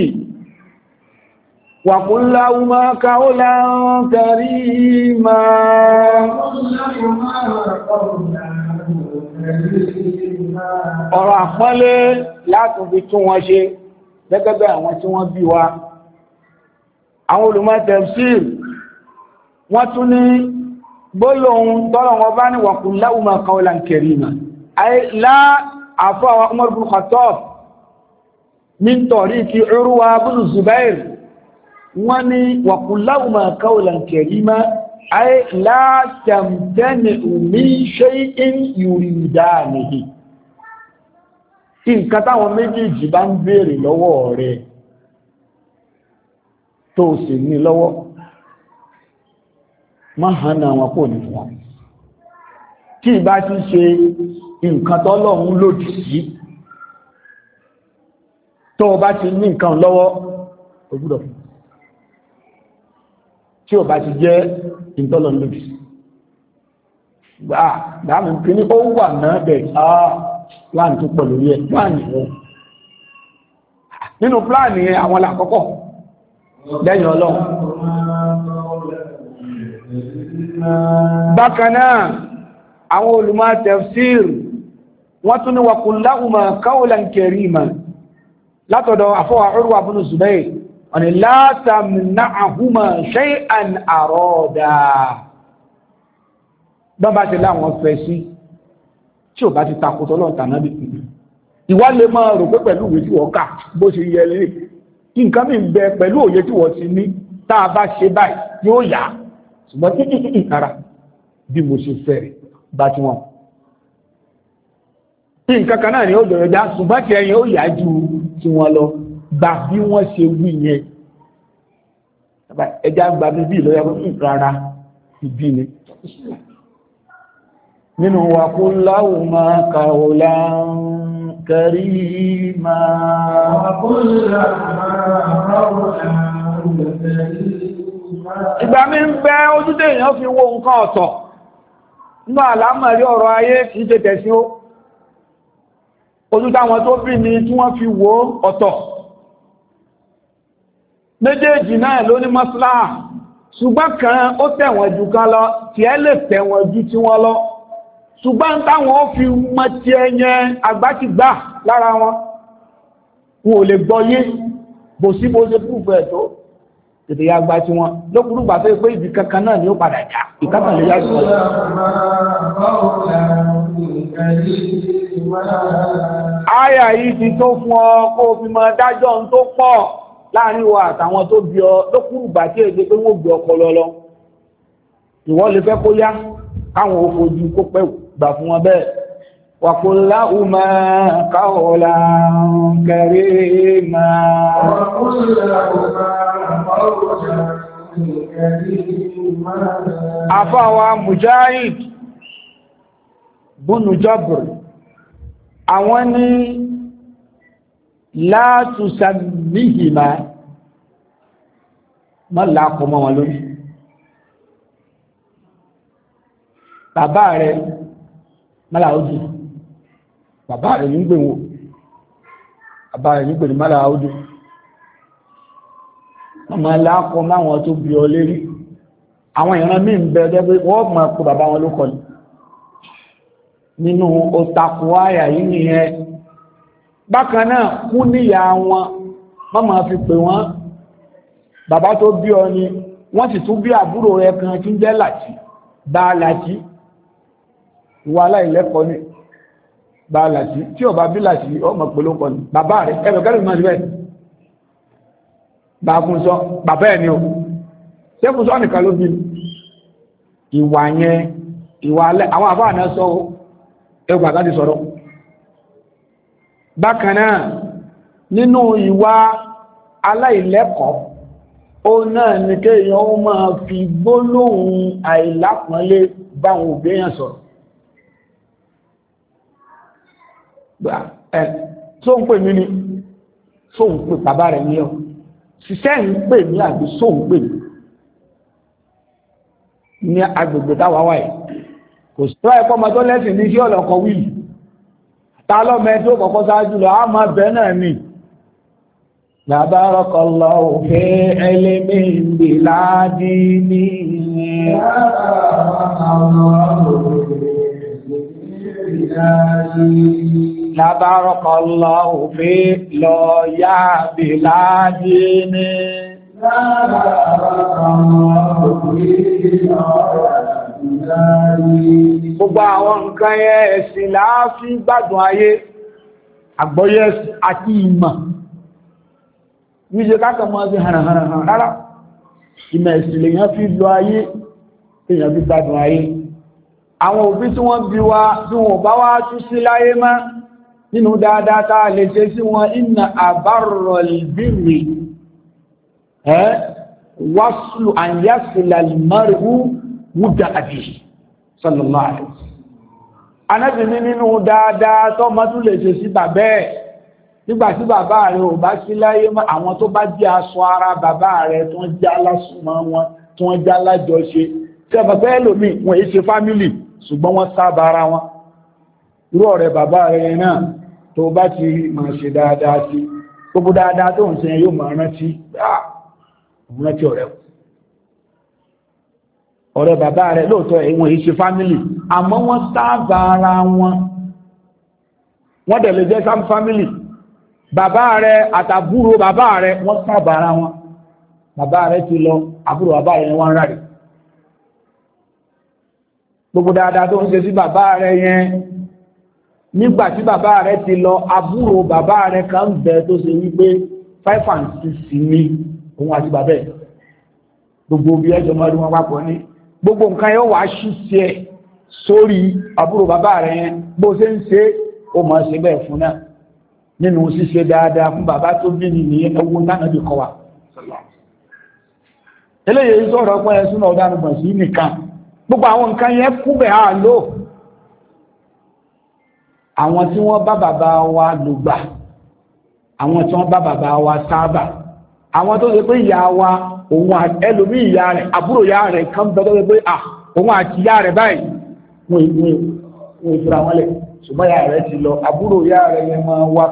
wàkúnláwùmá káwọ́lá karíma ọ̀rọ̀ àpọ́nlé láti fi tún wọn ṣe gẹ́gẹ́ bí àwọn tí wọ́n bí wa àwọn olùmọ̀ tafsir wọ́n tún ní gbólóhùn tọ́lọ̀ wọn bá ní waqul lahuma qawlan karima ay la àfọwà Umar bin Khattab min tariki Urwa bin Zubair wọ́n ní waqul lahuma qawlan karima ay la tamtani'u min shay'in yuridanihi nǹkan táwọn méjèèjì bá ń béèrè lọ́wọ́ rẹ̀ tó sì ní lọ́wọ́ má hànà wọn kò ní wọn tí ìbá ti ṣe nǹkan tọ́lọ́run lòdì sí tó bá ti ní nǹkan lọ́wọ́ ó gbọ́dọ̀ fún tí ó bá ti jẹ́ ìtọ́lọ́run lòdì sí dáàmù kí ní ó wà náà bẹ̀ pláàni tó pọ̀ lórí ẹ̀ pláàni wọn nínú pláàni àwọn làkọ́kọ́ lẹ́yìn ọlọ́run bákanáà àwọn olùmọ̀ tafsir wọ́n tún ní waqul lahuma qawlan karima látọ̀dọ̀ àfọwà Urwa ibn Zubayr ọ̀nà la tamna'huma shay'an arada bọ́bá ti láwọn fẹ́ sí tí ò bá ti takòtò lọ́n tà nábì ìwà lè máa rò pé pẹ̀lú ìwé tí wọ́n kà bó ṣe yẹ lé kí nǹkan mi bẹ pẹ̀lú òye tí wọ́n ti ní tá a bá ṣe báyìí yóò yá ṣùgbọ́n títí ara bí mo ṣe fẹ́ rẹ̀ bá tí wọ́n. tí nǹkan kan náà ni ó bẹ̀rẹ̀ já ṣùgbọ́n tí ẹyin ó yá ju tí wọ́n lọ gbà bí wọ́n ṣe wí yẹn ẹja gba bíbí ìlọ́yà rárá ìbí ni. nínú wa kó láwù máa kàwòlá kẹrìmà ìgbà mi ń bẹ ojúdé èèyàn fi wo nǹkan ọ̀tọ̀ nígbà àlámọ̀rí ọ̀rọ̀ ayé kìí ṣe tẹ̀sí ó ojú táwọn tó bí ni tí wọ́n fi wo ọ̀tọ̀ méjèèjì náà ló ní mọ́síláà ṣùgbọ́n kan ó tẹ̀wọ̀n jù kan lọ tí ẹ lè tẹ̀wọ̀n jù tí wọ́n lọ ṣùgbọ́n táwọn ó fi mọ́ tí ẹyẹ àgbátìgbà lára wọn wọn ò lè gbọ́yé bò sí bó ṣe púpọ̀ ẹ̀ tó tètè ya gbá tí wọn lókùrúgbà tó pé ibi kankan náà ni ó padà já ìkákan lè yá sí wọn. Áyà yìí ti tó fún ọ kó o fi mọ dájọ́ ohun tó pọ̀ láàrin wa àtàwọn tó bí ọ lókùrúgbà tí èdè pé wọ́n gbé ọpọlọ lọ. Ìwọ lè fẹ́ kó yá káwọn ò fojú kó pẹ́ gbà fún wọn bẹ́ẹ̀. وقل لهما قولا كريما àfáwà Mujahid bùnú Jabr àwọn ní la tusammihima má láàkọ mọ́ wọn lórí bàbá rẹ̀ mọ́lá ojú bàbá rẹ̀ ní gbè wò bàbá rẹ̀ ní gbè ní mọ́lá ojú ọmọ aláàkọ máwọn tó bí ọ lérí àwọn ìran míì ń bẹ gẹ́gẹ́ wọ́n mọ̀ pé bàbá wọn ló kọ́ nínú otaku àyà yìí nìyẹn bákan náà kú níyà wọn wọ́n máa fi pè wọ́n bàbá tó bí ọ ni wọ́n sì tún bí àbúrò rẹ̀ kan tí ń jẹ́ Láti bá Láti ìwà aláìlẹ́kọ̀ọ́ ní bá Láti tí ọba bí Láti ọmọ pẹ̀lú ọkọ̀ ní bàbá rẹ̀ ẹgbẹ̀kẹ́rẹ̀ mọ́ síbẹ̀ bá fún sọ bàbá ẹ̀ ni ó ṣe fún sọ nìkan ló bí ìwà yẹn ìwà alẹ́ àwọn àfáà náà sọ ẹgbà láti sọ̀rọ̀ bákan náà nínú ìwà aláìlẹ́kọ̀ọ́ ó náà ní kéèyàn ó máa fi gbólóhùn àìlápọ̀nlé báwọn òbí èèyàn sọ̀rọ̀ tó ń pè mí ni tó ń pè bàbá rẹ̀ ní ọ̀ ṣiṣẹ́ ń pè ní àgbé tó ń pè ní agbègbè táwàwà ẹ̀ kò sọ ẹ̀kọ́ ọmọ tó lẹ́sìn ní sí ọ̀lọ́kọ̀ wíìlì ta lọ́mọ tó kọ́kọ́ sáájú lọ á máa bẹ́ náà ni Barakallahu fi ilmin biladini Barakallahu fi lọ́yà biladini Gbogbo àwọn nǹkan yẹ ẹ̀sìn láàfí gbádùn ayé, àgbọ́yé àti ìmọ̀. Níṣe káàkiri mọ́ sí hàràhàrà rárá, ìmọ̀ ẹ̀sìn lèyàn fi lọ ayé, èyàn fi gbádùn ayé. Àwọn òbí tí wọ́n bí wa, tí wọ́n bá wá tú sí láyé má, nínú dáadáa táa lè ṣe sí wọn, inna abarral birri. Waslu an yasila al-mar'u wúdà àbí sallallahu alaihi wasallam. Ànábì ní nínú dáadáa tó má tún lè ṣe sí bàbẹ́ nígbàtí bàbá rẹ̀ ò bá sí láyé mọ́ àwọn tó bá jẹ́ aṣọ ara bàbá rẹ̀ tó ń já lásùnmọ́ wọn tó ń já lájọṣe tí ẹ̀bà fẹ́ lómi wọ́n èé ṣe fámílì ṣùgbọ́n wọ́n sábà ara wọn irú ọ̀rẹ́ bàbá rẹ̀ náà tó bá ti máa ṣe dáadáa sí gbogbo dáadáa tó ń ṣe yóò máa rántí ọ̀rẹ́ bàbá rẹ̀ lóòtọ́ ìwọ̀n ìṣe fámílì àmọ́ wọ́n sábà ara wọn wọ́n dẹ̀ lè jẹ́ sam fámílì bàbá rẹ̀ àtàbúrò bàbá rẹ̀ wọ́n sábà ara wọn bàbá rẹ̀ ti lọ àbúrò bàbá rẹ̀ wọ́n ráre gbogbo dáadáa tó ń ṣe sí bàbá rẹ̀ yẹn nígbà tí bàbá rẹ̀ ti lọ àbúrò bàbá rẹ̀ kan bẹ tó ṣe wípé 5 and 6 ní òun àti bàbá ẹ̀ gbogbo bí ẹjọ́ mọ́rí wọn papọ̀ ní gbogbo nǹkan yóò wá ṣí sí ẹ̀ sórí àbúrò bàbá rẹ̀ yẹn bó ṣe ń ṣe ó mọ̀ ṣe bẹ́ẹ̀ fún náà nínú ṣíṣe dáadáa fún bàbá tó bí ní ẹwọ tánàbí kọ wa eléyìí sọ̀rọ̀ pé ẹ̀sùn náà dánúgbọ̀n sí nìkan gbogbo àwọn nǹkan yẹn kúbẹ̀ á lò àwọn tí wọ́n bá bàbá wa lògbà àwọn tí wọ́n bá bàbá wa sábà àwọn tó ṣe pé ìyá wa òun ẹlòmí ìyá rẹ̀ àbúrò ìyá rẹ̀ kan bẹ́ tó ṣe pé òun àti ìyá rẹ̀ báyìí wọ́n ìfura wọn lẹ̀ ṣùgbọ́n ìyá rẹ̀ ti lọ àbúrò ìyá rẹ̀ yẹn máa wá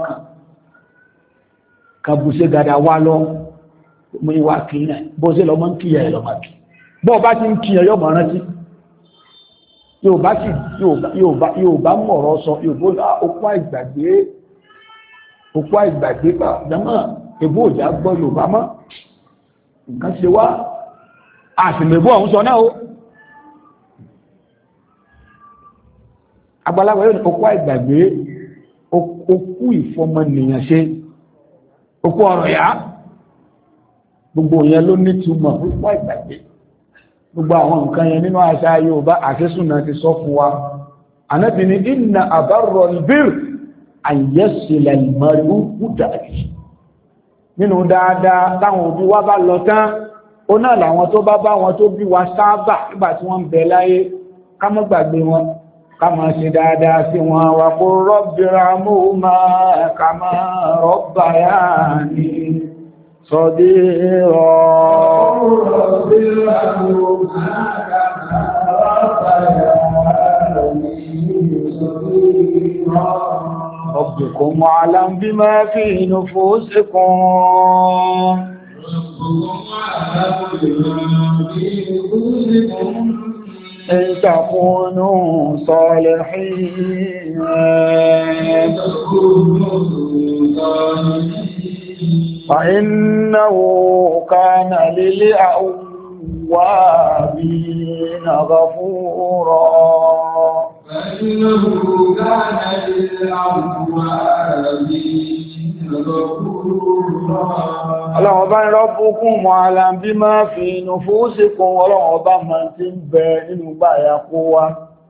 kan bú ṣe gàdá wá lọ mú ìwà kìí náà bó ṣe lọ mọ́ ń kíyà ẹ̀ lọ máa kì bọ́ọ̀ bá ti ń kíyà yọ́ mọ̀ rántí yóò bá mọ̀rọ̀ sọ yóò bó okú àìgbàgbé bá dámà ebó òjá gbọ́ Yorùbá mọ́ nǹkan ṣe wá àṣìmẹ̀bọ́ ọ̀hún sọ náà ó àgbàlagbà yóò ní okú àìgbàgbé okú ìfọmọnìyàn ṣe okú ọ̀rọ̀ yá gbogbo yẹn ló ní túmọ̀ okú àìgbàgbé gbogbo àwọn nǹkan yẹn nínú àṣà Yorùbá àṣẹ́sùnà ti sọ fún wa Ànábì ní inna abarra albir an yasila almaru dàbí nínú dáadáa táwọn òbí wa bá lọ tán ó náà làwọn tó bá wọn tó bí wa sábà nígbà tí wọ́n ń bẹ láyé ká má gbàgbé wọn ká máa ṣe dáadáa sí wọn wà kó rabbirhamhuma kama rabbayani صديرا ربكم أعلم بما في نفوسكم إن تكونوا صالحين فإنه كان للأوابين غفورا Ọlọ́run ọba ń rọ́bùkún mọ́ aláàbí máa fi nufusikum Ọlọ́run ọba máa ti ń bẹ nínú báyà kó wá.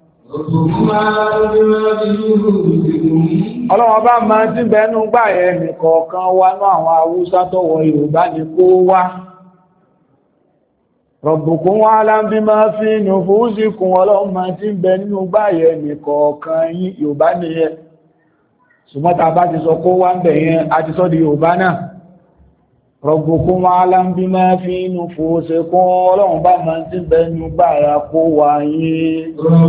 Ọlọ́run ọba máa ti ń bẹ nínú báyà ẹnìkọ̀ọ̀kan wá ní àwọn Haúsá tọ́wọ́ Yorùbá ní kó wá. Rabbukum a'lam bima fi nufusikum Ọlọ́run máa ti ń bẹ nínú báyà ẹnìkọ̀ọ̀kan yín Yorùbá nìyẹn. Ṣùgbọ́n bá ti sọ kó wá ń bẹ̀ yẹn a ti sọ di Yorùbá náà. Rabbukum a'lam bima fi nufusikum Ọlọ́run bá máa ti ń bẹ nínú báyà kó wá yín.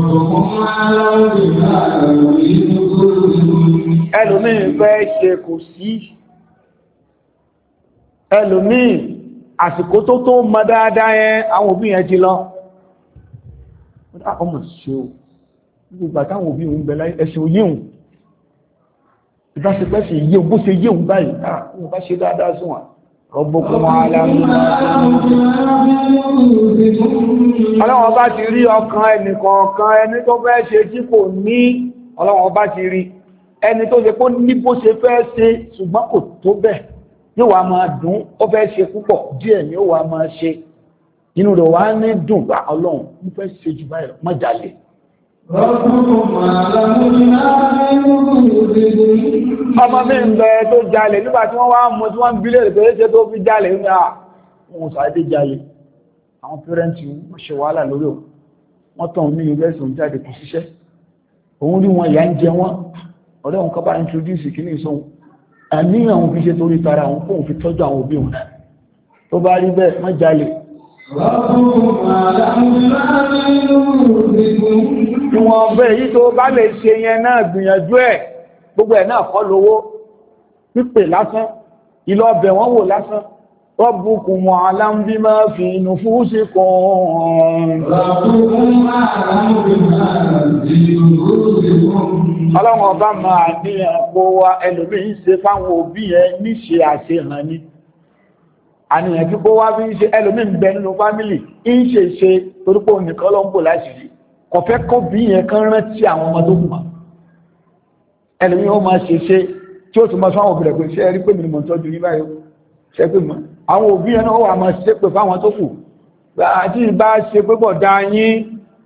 Ẹlòmíì fẹ́ ṣe kò sí. Ẹlòmíì àsìkò tó mọ dáadáa yẹn àwọn òbí yẹn ti lọ. Ọmọ ṣe o, nígbà táwọn òbí òun bẹ láyé ẹ̀ṣẹ̀ òyíhùn. Ìbáṣepẹ́ sí yíò bó ṣe yíò báyìí, àwọn bá ṣe dáadáa sí wọn. Rabbukum a'lam. Ọlọ́run bá ti rí ọkàn ẹnìkọ̀ọ̀kan ẹni tó fẹ́ ṣe tí kò ní Ọlọ́run bá ti rí. Ẹni tó ṣe kó ní bó ṣe fẹ́ ṣe ṣùgbọ́n kò tó bẹ́ẹ̀. Yóò wá máa dùn, ó fẹ́ ṣe púpọ̀, díẹ̀ ni ó wá máa ṣe. Inú rẹ̀ wá ní dùn bá Ọlọ́run, mo fẹ́ ṣe jù báyìí lọ, má jalè. Ọmọ mi ń bẹ tó jalè nígbà tí wọ́n wá mú tí wọ́n ń bílẹ̀ pé ṣe tó fi jalè ní àwọn sàádé jalè. Àwọn pẹ́rẹ́ntì wọ́n ṣe wàhálà lórí ọ̀. Wọ́n tàn ní ìrẹsùn jáde kò ṣiṣẹ́. Òun rí wọn ìyá ń jẹ wọ́n. Ọ̀rẹ́ òun kọ́ bá introduce kí ní ìsọ́hun. Àníyàn òun fi ṣe torí tara òun kóun fi tọ́jú àwọn òbí òun náà. Tó bá rí bẹ́ẹ̀ má jalè. Ìwọ̀n bẹ́ èyí tó bá lè ṣe yẹn náà gbìyànjú ẹ̀ gbogbo ẹ̀ náà kọ́ lówó pípè lásán ìlọ ọbẹ̀ wọ́n wò lásán Rabbukum a'lam bima fi nufusikum. Ọlọ́run ọba máa ní ẹ̀kọ́ wa ẹlòmí ń ṣe fáwọn òbí ẹ níṣe àṣehàn ni àníyàn tí kó wá bí ń ṣe ẹlòmí ń bẹ nínú fámílì ń ṣe torípò nìkan ló ń bò láti rí kọ̀fẹ́ kọ́ bí yẹn kan rántí àwọn ọmọ tó kùnmọ̀ ẹlòmí ó máa ṣe tí ó tún máa fáwọn òbí rẹ̀ pé ṣe rí pé mi ni mo ń tọ́jú yín báyìí ṣe pé mọ́ àwọn òbí yẹn náà wà máa ṣe pé fáwọn tó kù àti ìbá ṣe pé bọ̀ dá yín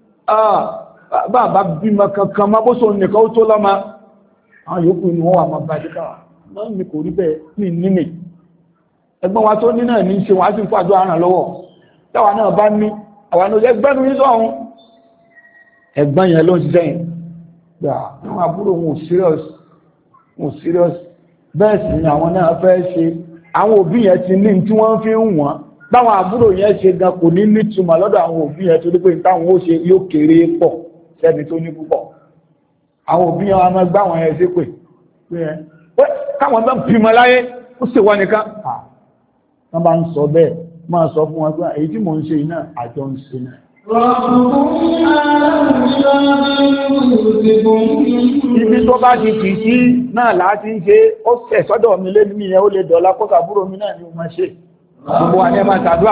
bàbá bímọ kankan má bó so nìkan ó tó lọ́mọ àwọn yòókù ni wọ́n wà máa bá dé káwà náà mi kò rí bẹ́ẹ̀ ní nímì ẹgbọ́n wa tó ní náà ní ṣe wọ́n á sì ń fàájọ́ àràn lọ́wọ́ táwa náà bá ní àwọn ẹgbẹ́nu yín sọ́hun ẹgbọ́n yẹn ló ń ṣiṣẹ́ yẹn gbà àwọn àbúrò wọn ò serious bẹ́ẹ̀ sì ni àwọn náà fẹ́ ṣe àwọn òbí yẹn ti ní tí wọ́n fi ń wọ́n báwọn àbúrò yẹn ṣe gan kò ní nítumọ̀ lọ́dọ̀ àwọn òbí yẹn tó dípé táwọn ó ṣe yóò kéré pọ̀ sẹ́ni tó ní púpọ̀ àwọn òbí yẹn wọn máa gbá wọn yẹn sí pé káwọn bá bímọ láyé ó sì wọ́n nìkan wọ́n bá ń sọ bẹ́ẹ̀ máa sọ fún wọn pé èyí tí mò ń ṣe iná àjọ ń ṣe náà. Ibi tó bá ti kì sí náà láti ń ṣe ó fẹ̀ sọ́dọ̀ mi lé ní ìyẹn ó lè dọ̀lá kọ́kàbúrò mi náà ni ó máa ṣe. Gbogbo wa ní ẹmà tàdúrà.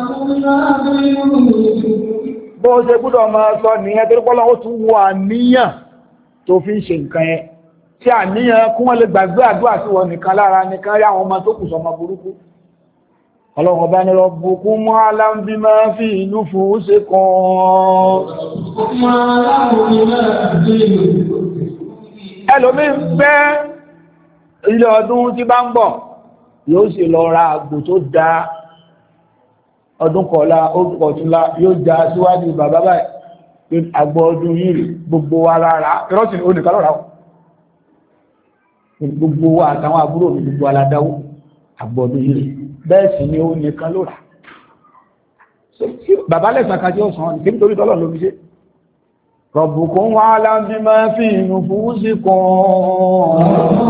Bó ṣe gbọ́dọ̀ máa sọ nìyẹn tó pọ́lọ́ ó tún wo àníyàn tó fi ń ṣe nǹkan yẹn. Tí àníyàn kún wọ́n lè gbàgbé àdúrà sí wọn nìkan lára nìkan rí àwọn ọmọ tó kù sọmọ burúkú. Ọlọ́run bá ní rabbukum a'lamu bima fi nufusikum. Ẹlòmí ń fẹ́ ilé ọdún tí bá ń bọ̀ yóò sì lọ ra àgbò tó dá ọdún kọ̀ọ̀lá ọ̀túnlá yóò já síwájú bàbá báyìí àgbò ọdún yìí gbogbo wa lára ìrọ́sìn oníkà lọ́ra gbogbo wa àtàwọn àbúrò mi gbogbo aládáwó àgbò ọdún yìí bẹ́ẹ̀ sì ni ó nìkan ló rà bàbá lẹ́sàn kájí ọ̀sán ní kí nítorí tọ́lọ̀ ló fi ṣe rabbukum a'lamu bima fi nufusikum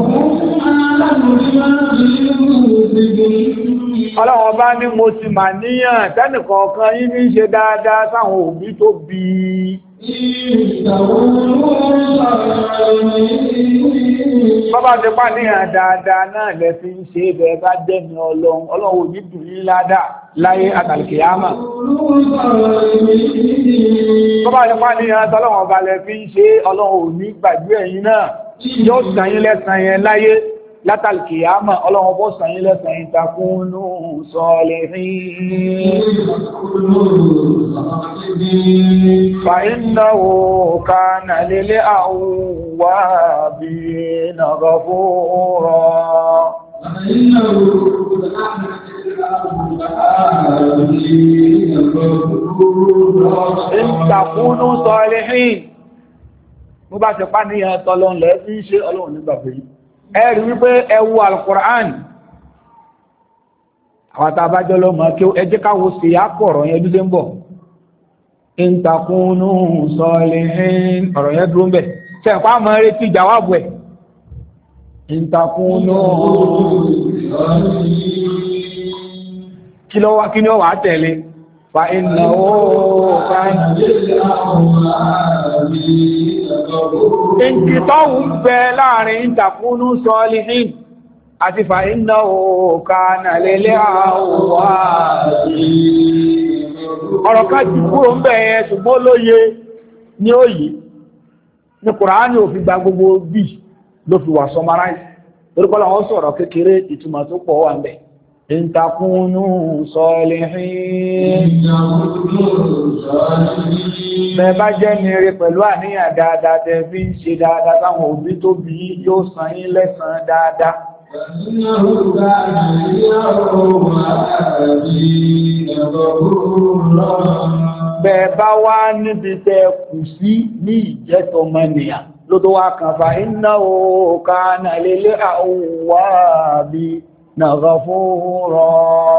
ọlọ́wọ́ bá ní mo ti mà níyàn tẹ́nìkọ̀ọ̀kan yín ní ṣe dáadáa sáwọn òbí tó bí bọ́bá ti pà níyàn dáadáa náà lẹ fi ń ṣe bẹ́ẹ̀ bá jẹ́mi ọlọ́run ní dùn ní ládà láyé àtàlùkìyámà bọ́bá ti pà níyàn tọ́lọ́wọ́ bá lẹ fi ń ṣe ọlọ́run ní gbàgbé ẹ̀yin náà yóò sàn yín lẹ́san yẹn láyé látàlùkìyámà ọlọ́run bọ́ sàn yín lẹ́san yín takúnú salihin فإنه كان للأوابين غفورا إن تكونوا صالحين mo bá ṣe pá ní ẹ̀tọ́lọ́n lẹ́ fi ń ṣe ọlọ́run nígbàgbé ẹ̀rí wípé ẹ wo Al-Qur'an àwọn tàbájọ́ lọ mọ̀ kí ẹ jẹ́ káwọ́ sí àpọ̀rọ̀ yẹn dúdé ń bọ̀ in takunu salihin ọ̀rọ̀ yẹn dúró ń bẹ̀ tẹ́ ẹ̀kọ́ àmọ́ eré tí ìjàwábù ẹ̀ in takunu kí ni ó wà tẹ̀lé fa innahu kana ìjìtọ́wù ń bẹ láàrin in takunu salihin àti fa innahu kana lil awwabin ọ̀rọ̀ ká jù kúrò ń bẹ̀ yẹn ṣùgbọ́n lóye ní òyí ní Kùránì ò fi gba gbogbo bí ló fi wà sọmaráì orúkọ́lá wọ́n sọ̀rọ̀ kékeré ìtumọ̀ tó pọ̀ wà ń bẹ̀ in takunu salihin bẹ́ẹ̀ bá jẹ́ ní eré pẹ̀lú àníyàn dáadáa tẹ́ fi ń ṣe dáadáa táwọn òbí tó bí yóò san yín lẹ́san dáadáa bẹ́ẹ̀ bá wá níbi tẹ́ kù sí ní ìjẹ́tọmọnìyàn ló tó wá kan fa innahu kana lil awwabina ghafura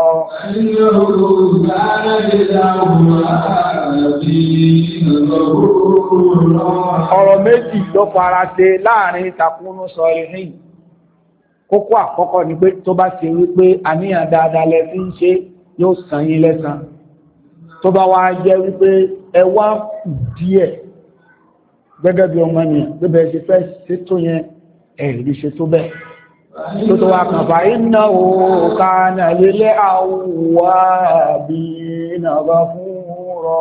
ọ̀rọ̀ méjì ló fara ṣe láàrin takunu salihin kókó àkọ́kọ́ ni pé tó bá ṣe wípé àníyàn dáadáa lẹ fi ń ṣe yóò san yín lẹ́san tó bá wá jẹ́ wípé ẹ wá kù díẹ̀ gẹ́gẹ́ bí ọmọ ènìyàn bíbẹ̀ ṣe fẹ́ ṣe tó yẹn ẹ̀rí ṣe tó bẹ́ẹ̀ tó tó wá kàn fà innahu kana lil awwabina ghafura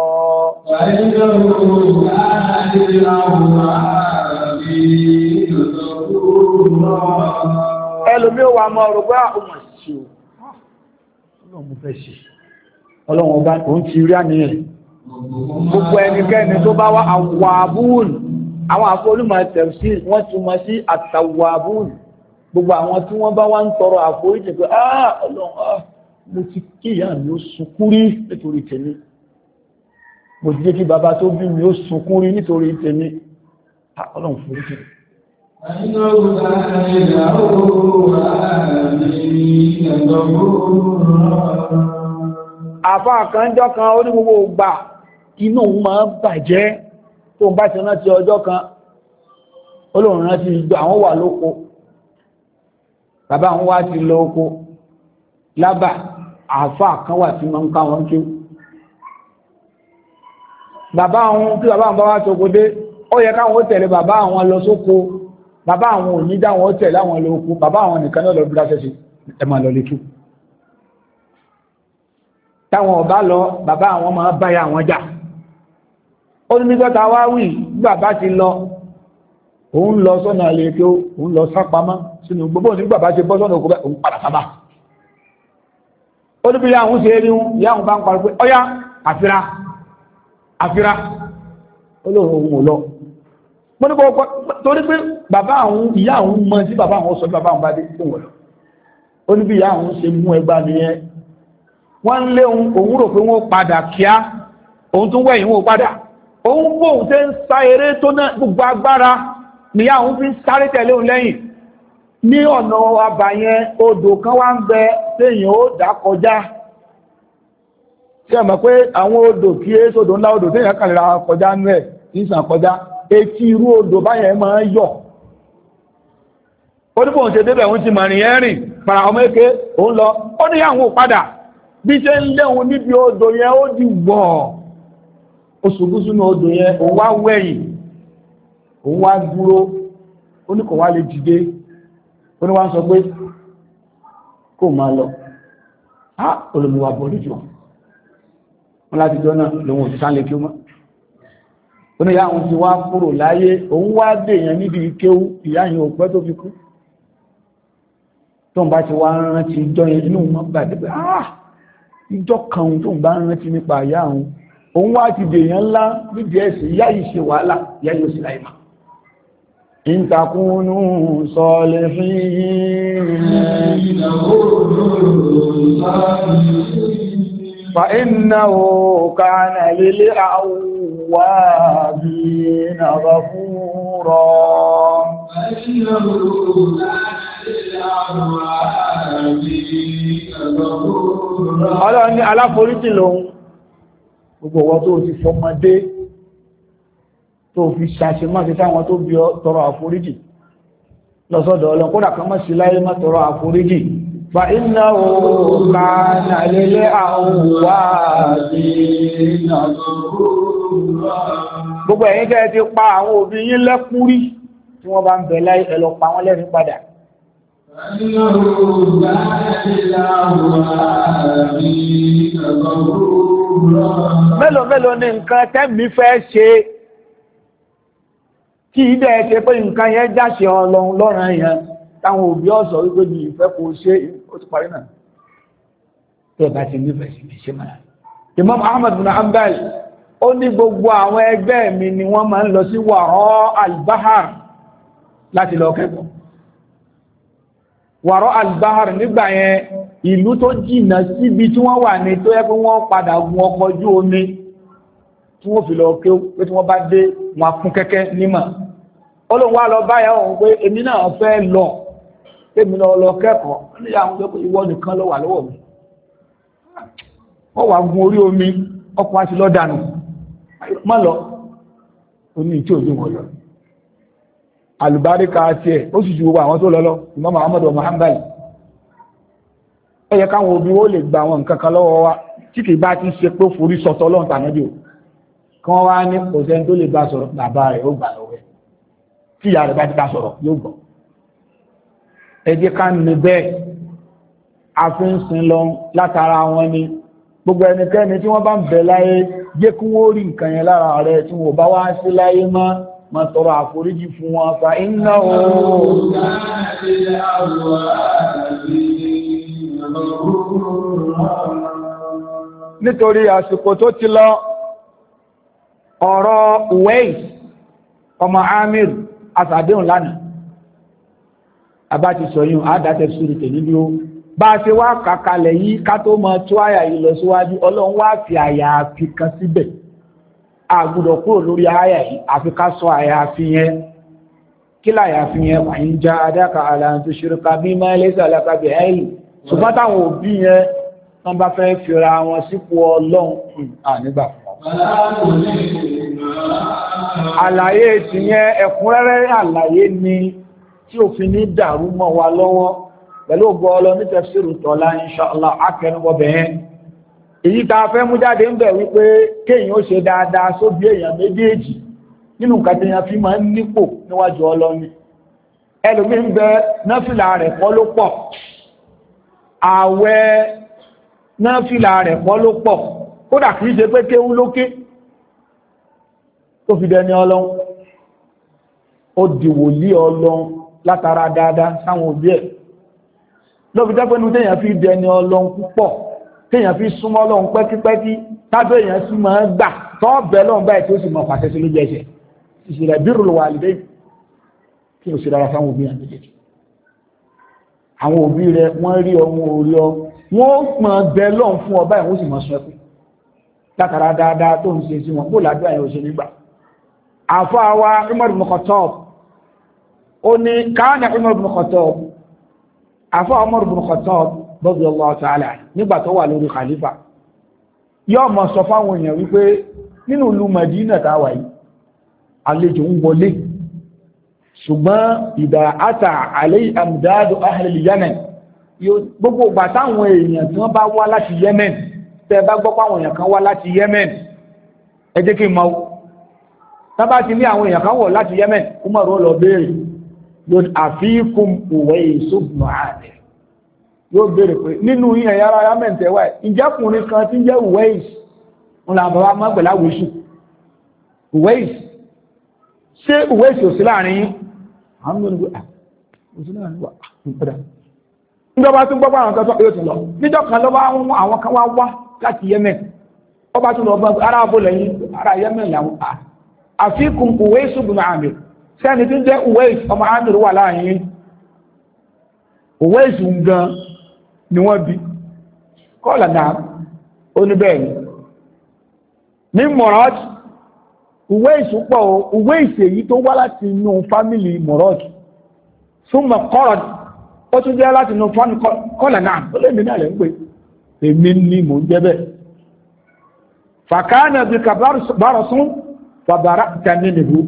ẹlòmí ò wà mọ́ ọ̀rọ̀ pé ọmọ ṣe ọlọ́run mo fẹ́ ṣe ọlọ́run ọba òun ti rí àníyàn gbogbo ẹnikẹ́ni tó bá wá àwàbùn àwọn àfọlùmọ̀ tẹ̀sí wọ́n túmọ̀ sí àtàwàbùn gbogbo àwọn tí wọ́n bá wá ń tọrọ àforíjì pé ọlọ́run mo ti kí ìyá mi ó sunkún rí nítorí tèmi mo ti jẹ́ kí bàbá tó bí mi ó sunkún rí nítorí tèmi ọlọ́run foríjì. àfa àkànjọ́ kan ó ní gbogbo ògbà inú òun máa ń bàjẹ́ tó ń bá ti rántí ọjọ́ kan olóòrùn rántí ìjọ àwọn wà lóko bàbá àwọn wá ti lọ oko lábà àfà kan wà tí ma ń ká wọn kí bàbá àwọn tí bàbá àwọn bá wá tókò dé ó yẹ káwọn ó tẹ̀lé bàbá àwọn lọ sóko bàbá àwọn ò ní dáwọn ó tẹ̀lé àwọn lọ oko bàbá àwọn nìkan náà lọ bí láṣẹ́ṣe ẹ máa lọ létú táwọn ọba lọ bàbá àwọn máa báyà àwọn jà ó ní nígbàtà wá wì bàbá ti lọ òun lọ sọ́nà àlèkè òun lọ sápamọ́ sínú gbogbo ní bàbá ṣe bọ́ sọ́nà òkú bẹ́ òun padà sábà ó níbi yáhùn ṣe rí wọn yáhùn bá ń parí pé ọyá àfíra olóòrùn òun lọ mọ́ nípa ọkọ̀ torí pé bàbá àwọn ìyá àwọn mọ́ sí bàbá àwọn sọ bàbá àwọn bá dé tó wọ̀ lọ ó níbi yáhùn ṣe mú ẹgbà nìyẹn wọ́n lé òun rò pé wọ́n padà kíá òun tún wẹ̀yìn wọn padà òun bóun tẹ́ ń sá eré tó náà gbogbo agbára ni àwọn fi ń sáré tẹ̀lé òun lẹ́yìn ní ọ̀nà àbàyẹn odò kan wá ń bẹ téèyàn ó dá kọjá tí a mọ̀ pé àwọn odò kí é sódò ńlá odò téèyàn kàlẹ̀ ra kọjá nú ẹ̀ ìsàn kọjá etí irú odò báyẹn máa ń yọ̀ ó ní bóun ṣe débẹ̀ òun ti mọ̀rìn yẹn rìn para ọmọ èké òun lọ ó ní àwọn ò padà bí ṣe ń léhun níbi odò yẹn ó di wọ̀ ó ṣubú sínú odò yẹn òun wá wẹ̀yìn òun wá dúró ó ní kò wá lè dìde ó ní wá ń sọ pé kó máa lọ olùmúwà bọ̀lú jù wọn láti jọ náà lòun ò ti sáńlé kí ó mọ́ ó ní ìyá òun ti wá kúrò láyé òun wá dèèyàn níbi ìkéwú ìyá yìí ò pẹ́ tó fi kú tó ń bá ti wá rántí ìjọ yẹn inú wọn bàjẹ́ pé ìjọ kan tó ń bá rántí nípa ìyá òun wá ti dèèyàn ńlá nídìí ẹ̀sìn ìyá yìí ṣe wàhálà ìyá yìí ó sì láì máa إن تكونوا صالحين فإنه كان للأوابين غفورا Ọlọ́run ní aláforíjì lòun gbogbo ọwọ́ tó ti fọmọdé tó fi ṣàṣemọ́ sí táwọn tó bí tọrọ àforíjì lọ́sọ́dọ̀ Ọlọ́run kódà kan mọ́ sí láyé má tọrọ àforíjì fa iná òkà nàlélẹ́ àwọ̀wà gbogbo ẹ̀yin tẹ́ ti pa àwọn òbí yín lẹ́kún rí tí wọ́n bá ń bẹ láyé ẹ lọ pa wọ́n lẹ́rìn padà mélòó mélòó ní nǹkan tẹ́mí fẹ́ ṣe kí ìdẹ́ ẹ̀ṣẹ́ pé nǹkan yẹn jáṣe Ọlọ́run lọ́rọ̀ yẹn táwọn òbí ọ̀sọ̀ wípé ní ìfẹ́ kò ṣe ó ti parí náà tẹ́ bá ti nífẹ̀ẹ́ sí ṣe máa Imam Ahmad bin Hanbal ó ní gbogbo àwọn ẹgbẹ́ mi ni wọ́n máa ń lọ sí wàrọ́ al-bahar láti lọ kẹ́kọ̀ọ́ wàrọ́ al-bahar nígbà yẹn ìlú tó jìnnà síbi tí wọ́n wà ní tó yẹ pé wọ́n padà gun ọkọ̀ ojú omi tí wọ́n fi lọ ké pé tí wọ́n bá dé wọn fún kẹ́kẹ́ nímọ̀ Ọlọ́run wá lọ báyà ọ̀hún pé èmi náà fẹ́ lọ èmi náà lọ kẹ́kọ̀ọ́ níyà àwọn pé ìwọ nìkan ló wà lọ́wọ́ mi wọ́n wà gun orí omi ọkọ̀ àti lọ́dànù má lọ oní tí òjú wọn lọ alùbáríkà àti ẹ̀ ó sì ju gbogbo àwọn tó lọ Imam Muhammad Muhammad ó yẹ káwọn òbí ó lè gba àwọn nǹkan kan lọ́wọ́ wa tí kì bá ti ṣe pé forí sọtọ́ lọ́n tànábì o kí wọ́n wá ní kò sẹ́ni tó lè bá sọ̀rọ̀ bàbá rẹ̀ ó gbà lọ́wọ́ ẹ̀ tí ìyá rẹ̀ bá ti bá sọ̀rọ̀ yóò gbọ́ ẹ jẹ́ ká ní bẹ́ẹ̀ àfihàn lọ látara wọn ni gbogbo ẹnikẹ́ni tí wọ́n bá ń bẹ láyé jẹ́ kí wọ́n rí nǹkan yẹn lára rẹ̀ tí wọ́n bá wá sí láyé mọ́ má tọrọ àforíjì fún wọn fa iná o nítorí àsìkò tó ti lọ ọ̀rọ̀ Uwais ọmọ Amir asàdéhùn lánàá àbá ti sọ̀yún àádátẹ̀ sórí níbi ó bá ṣe wá kàkalẹ̀ yìí ká tó mọ tó àyà yìí lọ síwájú Ọlọ́run wá fi àyàfi kan síbẹ̀ àgbùdọ̀ kúrò lórí àyà yìí àfi ká sọ àyàfi yẹn kí láyàfi yẹn wà ń já adáka aláǹtó ṣirka bí máa lẹ́sẹ̀ alákàbẹ̀ ẹ̀yìn ṣùgbọ́n táwọn òbí yẹn wọ́n bá fẹ́ fira wọn sípò Ọlọ́run nígbà àlàyé ti yẹn ẹ̀kúnrẹ́rẹ́ àlàyé ni tí òfin ní dàrú mọ́ wa lọ́wọ́ pẹ̀lú ògbọ́ ọlọ́ ní tafsiru tọ́lá inṣáàlá akẹnubọ̀bẹ̀ yẹn èyí tá fẹ́ mú jáde ń bẹ̀ wípé kéèyàn ó ṣe dáadáa sóbí èèyàn méjèèjì nínú nǹkan tí èèyàn fi máa ń nípò níwájú ọlọ́ni ẹlòmí ń bẹ náfìlà rẹ̀ kọ́ ló pọ̀ ààwẹ̀ náfìlà rẹ̀ kọ́ ló pọ̀ kódà kìí ṣe pé kéwú lókè tó fi dẹni Ọlọ́run ó dìwòlí Ọlọ́run látara dáadáa sáwọn òbí ẹ̀ lọ́fi jẹ́pẹ́nu téèyàn fi dẹni Ọlọ́run púpọ̀ téèyàn fi súnmọ́ Ọlọ́run pẹ́kípẹ́kí tábẹ́ èèyàn sí máa gbà tọ́ọ̀bẹ̀ lọ́n báyìí tí ó sì mọ̀ fàṣẹ sí lójú ẹsẹ̀ ìṣẹ̀lẹ̀ birrul walidayn kí o sì dára sáwọn òbí àti méjèèjì àwọn òbí rẹ̀ wọ́n rí ọmọ orí ọ wọ́n mọ̀ bẹ lọ́n fún ọba ìwọ́n sì mọ̀ sọ ẹkù látara dáadáa tó ń ṣe sí wọn kó làdúrà yẹn ò ṣe nígbà àfọ́ àwa Umar ibn Khattab ó ní káàní Umar ibn Khattab àfọ́ Umar ibn Khattab radiyallahu ta'ala nígbà tó wà lórí khalifa yóò mọ̀ sọ fáwọn èèyàn wípé nínú ìlú Madina táwà yìí àlejò ń wọlé ṣùgbọ́n ìdá àtà àlẹ́ àmìdáàdù ahli Yemen gbogbo ìgbà táwọn èèyàn tí wọ́n bá wá láti Yemen tẹ́ bá gbọ́ páwọn èèyàn kan wá láti Yemen ẹ jẹ́ kí n mọ̀ tábà ti ní àwọn èèyàn kan wọ̀ láti Yemen kó mọ̀ rọ́ lọ béèrè yóò àfíkún Uwais ibn Amir yóò béèrè pé nínú yíyan yára Yemen tẹ́wà ìjẹ́kùnrin kan tí ń jẹ́ Uwais ń la bàbá mọ́gbẹ̀lá wíṣù Uwais ṣé Uwais ò sí láàrin yín àwọn ọmọ ìgbé ìjọba tún gbọ́gbọ́ àwọn tọ́tọ́ yóò tún lọ níjọ́ kan lọ́wọ́ àwọn kan wá láti Yemen ọba tún lọ bá ara abó lẹ́yìn ara Yemen làwọn àfikún Uwais ibn Amir sẹ́ni tí ń jẹ́ Uwais ọmọ Amir wà láàrin Uwais ń gan ni wọ́n bí kọ́ọ̀lá náà oníbẹ̀ẹ̀ni ní Murad Uwais pọ̀ Uwais èyí tó wá láti inú fámílì Murad súnmọ̀ Qarad ó tún jẹ́ láti inú fámílì kọ́ọ̀lá náà ó lè mìíràn lẹ́ ń pè èmi ní mò ń jẹ́ bẹ́ẹ̀ fàkánà bí kàbárọ̀sún fàbàrà tẹ̀mí nìbú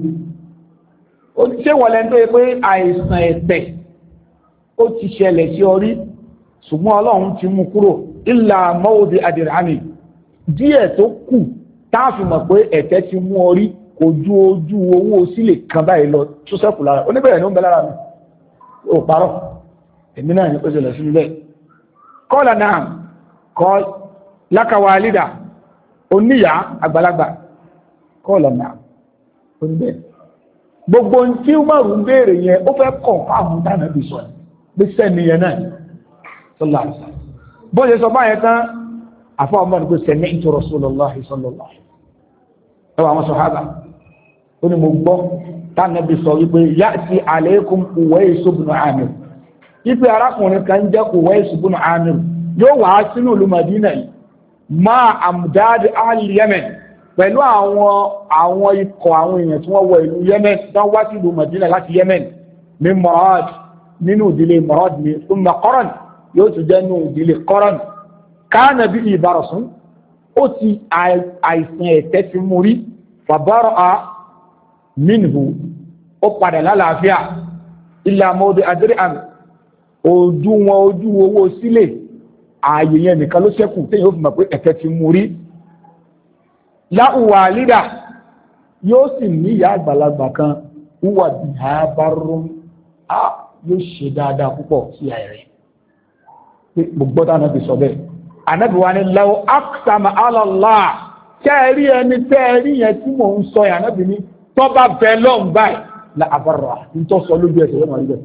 ó ṣe wọlé tó yẹ pé àìsàn ẹ̀tẹ̀ ó ti ṣẹlẹ̀ sí orí ṣùgbọ́n Ọlọ́run ti mú kúrò ìlà mọ́wòdì àdìràmì díẹ̀ tó kù táàfin mọ̀ pé ẹ̀tẹ̀ ti mú orí kò ju ojú owó sílẹ̀ kan báyìí lọ tó sẹ́kù lára oníbẹ̀rẹ̀ ní ó ń bẹ lára mi ó parọ́ èmi náà ní ó ṣẹlẹ̀ sí níbẹ̀ kọ́lá náà kọ́ lákàwà lídà oníyà àgbàlagbà kọ́lá náà oníbẹ̀ gbogbo tí Umaru ń béèrè yẹn ó fẹ́ kọ̀ fáwọn dáná bí sọ bí sẹ́ni yẹn náà sọ́lá bó ṣe sọ báyẹn tán àfọ́ ọmọ nígbó sami'tu Rasulullahi sallallahu ẹwà àwọn sọ̀hábà ó ní mo gbọ́ tánàbí sọ wípé ya'ti alaykum Uwais ibn Amir wípé arákùnrin kan jẹ́ Uwais ibn Amir yóò wá sínú ìlú Madina yìí máa amdad ahli Yemen pẹ̀lú àwọn ikọ̀ àwọn èèyàn tí wọ́n wọ ìlú Yemen tán wá sí ìlú Madina láti Yemen ní Murad nínú ìdílé Murad ní thumma Qaran yóò tún jẹ́ nínú ìdílé Qaran káànà bí ìbárasún ó ti àìsàn ẹ̀tẹ̀ ti mú rí fàbárọ̀ a minhu ó padà lálàáfíà ilẹ̀ àmọ́dé adúrí àmì ojú wọn ojú owó sílẹ̀ ààyè yẹn nìkan ló ṣẹ́kù tí yóò fi mọ̀ pé ẹ̀tẹ̀ ti mú rí láhùwà lídà yóò sì ní ìyá àgbàlagbà kan wúwà bí i àbárún yóò ṣe dáadáa púpọ̀ sí àìrẹ̀ gbogbo tánà bí sọ bẹ́ẹ̀ Ànábì wa ni law aqsama ala Allah tẹ́ẹ̀rí ẹni tẹ́ẹ̀rí yẹn tí mò ń sọ Ànábì ní tó bá bẹ lọ́n báyìí la àbárà ní tó sọ lójú ẹsẹ̀ lọ́nà ìbẹ̀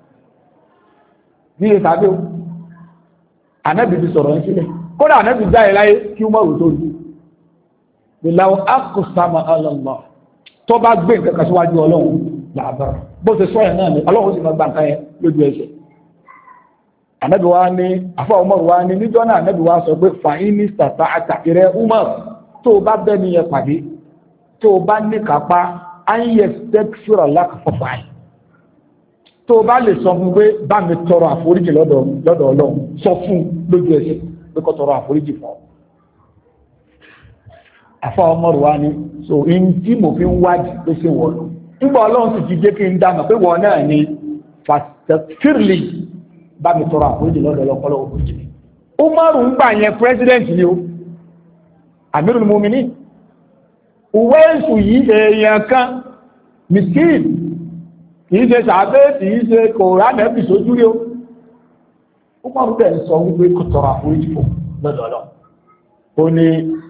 ní ilé tàbí o ànábì ti sọ̀rọ̀ yẹn sílẹ̀ kódà ànábì jáde láyé kí wọ́n rò tó rí ìlàwọ̀ akọ̀sàmà alọ́lọ́ tó bá gbé nǹkan kan síwájú ọlọ́run la àbárà bó ṣe sọ yẹn náà ni ọlọ́run sì máa gba nǹkan yẹn lójú ẹsẹ̀ ànábì wa ní afọ Umar wa ní níjọ́ náà ànábì wa sọ pé fàáyín ní sàtà àtàkìrẹ Umar tó o bá bẹ́ẹ̀ nìyẹn pàdé tó o bá ní kápá ayé sẹ́kṣúrà lákàfọ́fà yìí tó o bá lè sọ fún pé bá mi tọrọ àforíjì lọ́dọ̀ ọlọ́run sọ fún lójú ẹsẹ̀ pé kó tọrọ àforíjì fún ọ. afọ Umar wa ní so in tí mo fi ń wádìí pé ṣe wọ̀ lọ nígbà ọlọ́run sì ti jẹ́ kí n dáná pé wọ́n náà ní fàṣẹfìrìlì bá mi tọrọ àforíjì lọ́dọ̀ ọlọ́pọ̀lọ́ òforíjì. Umaru ń gbà yẹn president ni o Amirul Mu'minin Uwaisu yìí èèyàn kan miskin kìí ṣe sàbẹ́ kìí ṣe kòránà bí sójú rí o Umaru bẹ̀ ń sọ wípé kò tọrọ àforíjì fún lọ́dọ̀ ọlọ́ ó ní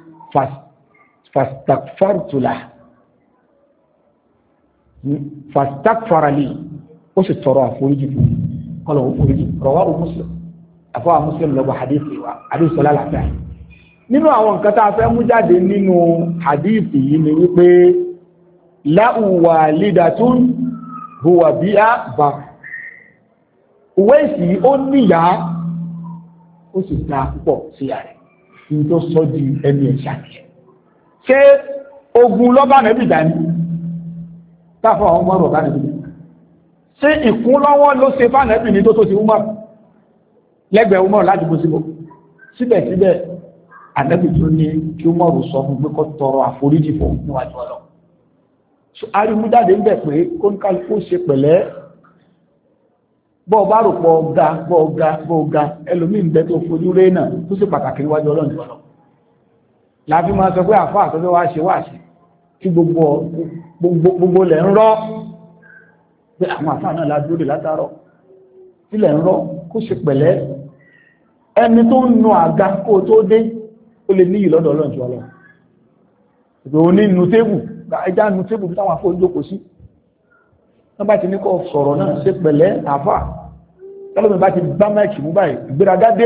fastakfarali ó sì tọrọ àforíjì fún kọlọ̀ òforíjì rọwá Muslim àfọwà Muslim lọ́gbà hadithi wa hadithi sọlá làfẹ́ nínú àwọn nǹkan tá a fẹ́ mú jáde nínú hadithi yìí ni wípé lahu walidatun huwa biha bá Uwaisu ó níyà ó sì ta púpọ̀ sí ààrẹ ní tó sọ di ẹni ẹ̀ṣà nìyẹn ṣé ogun lọ́bà nẹ́bì dání táfọ́ àwọn ọmọ rọ̀bá nẹ́bì dání ṣé ìkúnlọ́wọ́ ló ṣe fánẹ́bì ní tó tó ti Umar lẹ́gbẹ̀ẹ́ Umar ládùúgbò síbò síbẹ̀síbẹ̀ ànẹ́bì tó ní kí Umar sọ fún pé kó tọrọ àforíjì fún níwájú ọlọ́ arimújáde ń bẹ̀ pé kó ń kálukú ṣe pẹ̀lẹ́ bọ́ọ̀ bá rò pọ̀ ọ̀gá ẹlòmíín bẹ́ tó fojú rẹ́ náà tó sì pàtàkì níwájú ọlọ́run ìwọ̀lọ́ láàbí máa sọ pé àfáà tó fẹ́ wá ṣe tí gbogbo lẹ̀ ń rọ́ pé àwọn àfáà náà ládúró látàárọ̀ tí lẹ̀ ń rọ́ kó ṣe pẹ̀lẹ́ ẹni tó ń nu àga kó tó dé ó lè níyì lọ́dọ̀ ọlọ́run ìwọ̀lọ́ ìgbòho ní nu tébù ẹjá nu tébù tí táwọn afọ́ ìjókòó sí wọ́n bá ti ní kọ́ sọ̀rọ̀ náà ṣe pẹ̀lẹ́ àfà tọ́lọ́mì bá ti bá mẹ́ẹ̀kì mú báyìí ìgbéraga dé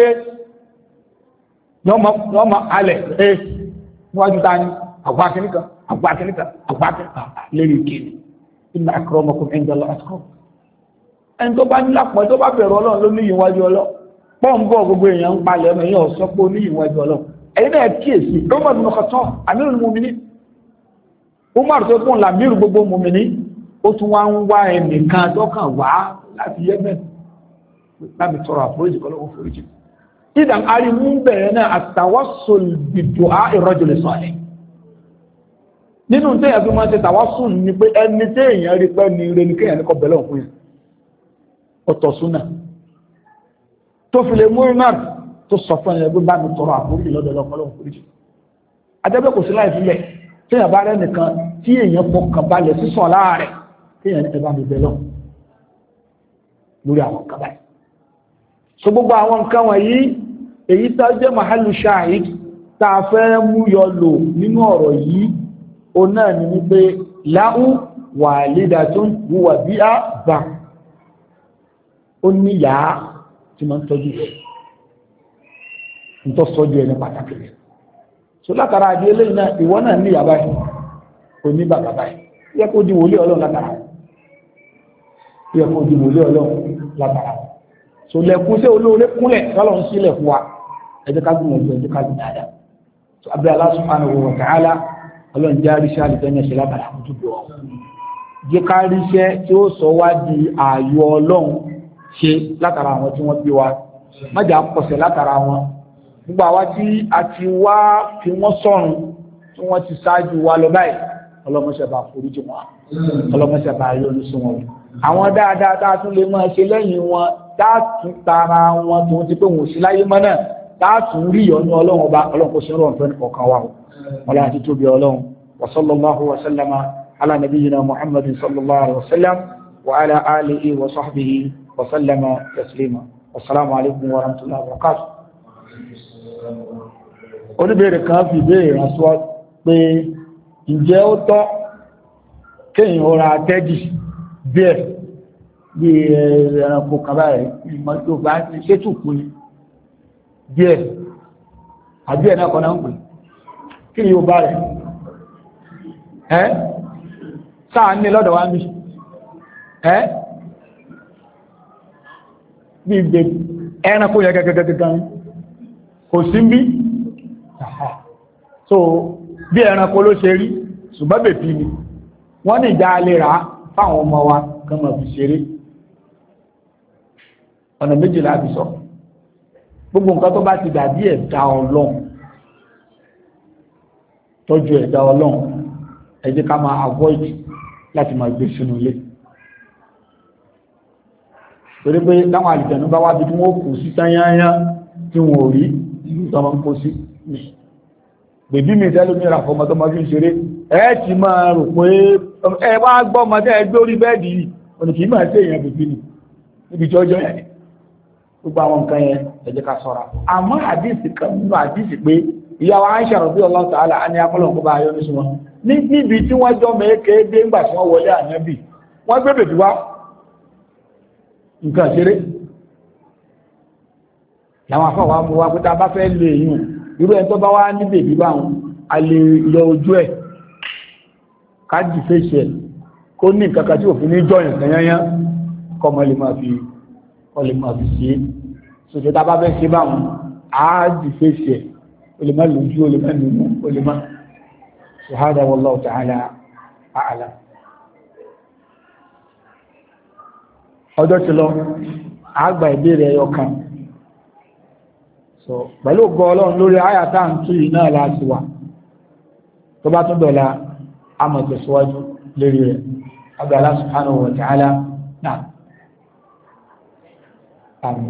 wọ́n ma alẹ̀ níwájú ta ni àgbà kìnnìkan lérí ìkéde inna akramakum inda Allahi atqakum ẹni tó bá nílápọ̀ tó bá bẹ̀rù ọlọ́run ló níyì wájú ọlọ́run pọ́ǹbọ̀ gbogbo èèyàn ń palẹ̀ ọmọ èèyàn ọ̀sọ́ pé ó níyì wájú ọlọ́run ẹ̀yin náà kíyèsí Umar bin Khattab Amirul Mu'minin Umar tó kún làmírù gbogbo mùmìnì ó tún wá ń wá ẹnìkan dọ́kàn wá láti yẹ́mẹ̀ láti tọrọ àforíjì kọlọ́wọ́ foríjì ìdàn arimú bẹ̀rẹ̀ náà àtàwọ́sùn bìdùá ar-rajul salih nínú tẹ́yà tó máa ṣe tàwọ́sùn ní pé ẹni tẹ́yàn rí pẹ́ ní ire ní kéyàn ní kọ bẹ̀lẹ̀ òkú yẹn ọ̀tọ̀ súnà tó fi lè mú iná tó sọ fún ẹni ẹgbẹ́ bá mi tọrọ àforíjì lọ́dọ̀ ọlọ́kọlọ́wọ́ foríjì adẹ́bẹ́ kò sí láì sílẹ̀ tẹ́yàn bá rẹ̀ nìkan tí èèyàn fọkàn balẹ̀ sísọ̀ láàrẹ̀ tẹ́yàn ní ẹbá mi bẹ̀ lọ lórí àwọn nǹkan báyìí so gbogbo àwọn nǹkan wọ̀nyí èyí tá jẹ́ mahalu shahid tá a fẹ́ mú yọ lò nínú ọ̀rọ̀ yìí o náà ni wípé lahu walidatun huwa biha bá ó ní yàá tí máa ń tọ́jú rẹ̀ ń tọ́ sọ́jú ẹni pàtàkì rẹ̀ so látara àdí eléyìí náà ìwọ náà ní ìyàbá yìí kò ní bàbá báyìí yẹ kó di wòlé ọlọ́run látara yẹ kó di wòlé ọlọ́run látara so lẹ́kún sí olóore kúnlẹ̀ lọ́lọ́run sílẹ̀ fún wa ẹ jẹ́ ká gbìyànjú ẹ jẹ́ ká gbìyànjú dáadáa so abẹ́ Allah subhanahu wa ta'ala ọlọ́run jẹ́ àríṣẹ́ àlùfẹ́yìn ẹ̀ṣẹ̀ látara àkójúbọ̀ jẹ́ ká ríṣẹ́ tí ó sọ wá di ààyò ọlọ́run ṣe látara àwọn tí wọ́n bí wa má jà kọsẹ̀ látara wọn gbogbo àwa tí a ti wá fi wọ́n sọ̀rùn tí wọ́n ti ṣáájú wa lọ báyìí ọlọ́mọṣẹ́ bá foríjì wọn ọlọ́mọṣẹ́ bá yọ́nú sí wọn àwọn dáadáa tá a tún lè máa ṣe lẹ́yìn wọn táàtún tara wọn tó ti pé wọn ò sí láyé mọ́ náà táàtún rí ìyọ́nú ọlọ́run ọba ọlọ́run kò sí rọ̀ fẹ́ nìkọ̀ọ̀kan wa o wọn láti tóbi ọlọ́run wa sallallahu wa sallama ala nabiyyina muhammadin sallallahu alaihi wa sallam wa ala alihi wa sahbihi wa sallama taslima wassalamu alaikum wa rahmatullahi wa barakatuh oníbẹ̀rẹ̀ kan fi béèrè ránṣọ́ pé ǹjẹ́ ó tọ́ kéyìn ó ra tẹ́dì bẹ́ẹ̀ bí ẹranko kaba rẹ̀ ìmọ̀tò bá ti ṣètò kú ni díẹ̀ àbí ẹ̀ náà kọ́ náà ń pè kí ni yóò bá rẹ̀ ẹ́ sáà ní lọ́dọ̀ wá bí ẹ́ bí ìgbè ẹranko yẹ gẹ́gẹ́gẹ́gẹ́ kò sí bí so bí ẹranko ló ṣe rí ṣùgbọ́n bèbí ni wọ́n ní ìjà alẹ́ rà fáwọn ọmọ wa kan mọ̀ fi ṣeré ọ̀nà méjìlá àbí sọ gbogbo nǹkan tó bá ti dàbí ẹ̀dá ọlọ́run tọ́jú ẹ̀dá ọlọ́run ẹ jẹ́ ká máa avoid láti máa gbé sínú ilé torí pé táwọn àlùjànnú bá wá bí tí wọ́n kù sí tányányá tí wọ́n ò rí ìlú tọmọ ń kó sí bèbí mi tẹ́lú ní ìràfọ́ ọmọ tó máa fi ń ṣeré ẹ ti máa rò pé ẹ wá gbọ́ ọmọdé ẹ gbé orí bẹ́ẹ̀dì yìí òní kì í máa ṣe èèyàn bèbí ni níbi tí ọjọ́ yẹn gbogbo àwọn nǹkan yẹn ẹ jẹ́ ká ṣọ́ra àmọ́ àdìsí kan nínú àdìsí pé ìyàwó Aisha radiyallahu ta'ala àní akọ́lọ̀ kó bá ayọ́ ní súnmọ́ níbi tí wọ́n jọ mẹ́ẹ̀kẹ́ dé ńgbà tí wọ́n wọlé ànábì wọ́n gbé bèbí wá nǹkan ṣeré làwọn afọ wa mú wa pé tá a bá fẹ́ lè yùn irú ẹni tó bá wá ní bèbí báwọn a lè yọ ojú ẹ̀ ká dì fèsì ẹ̀ kó ní nǹkan kan tí òfin ní jọyìn kẹyányán kọ́ ọmọ lè máa fi ṣe é sòtò tá a bá fẹ́ ṣe báwọn á dì fèsì ẹ̀ o lè má lójú o lè má nínú o lè má ṣùhádà wallahu ta'ala a'lam. ọjọ́ ti lọ àgbà ìbéèrè ẹyọ kan so pẹ̀lú ògo Ọlọ́run lórí àyàtà ń tú yìí náà láti wà tó bá tún dọ̀la àmọ̀ tẹ̀síwájú lérí rẹ̀ àgbà Allah subhanahu wa ta'ala náà àmì.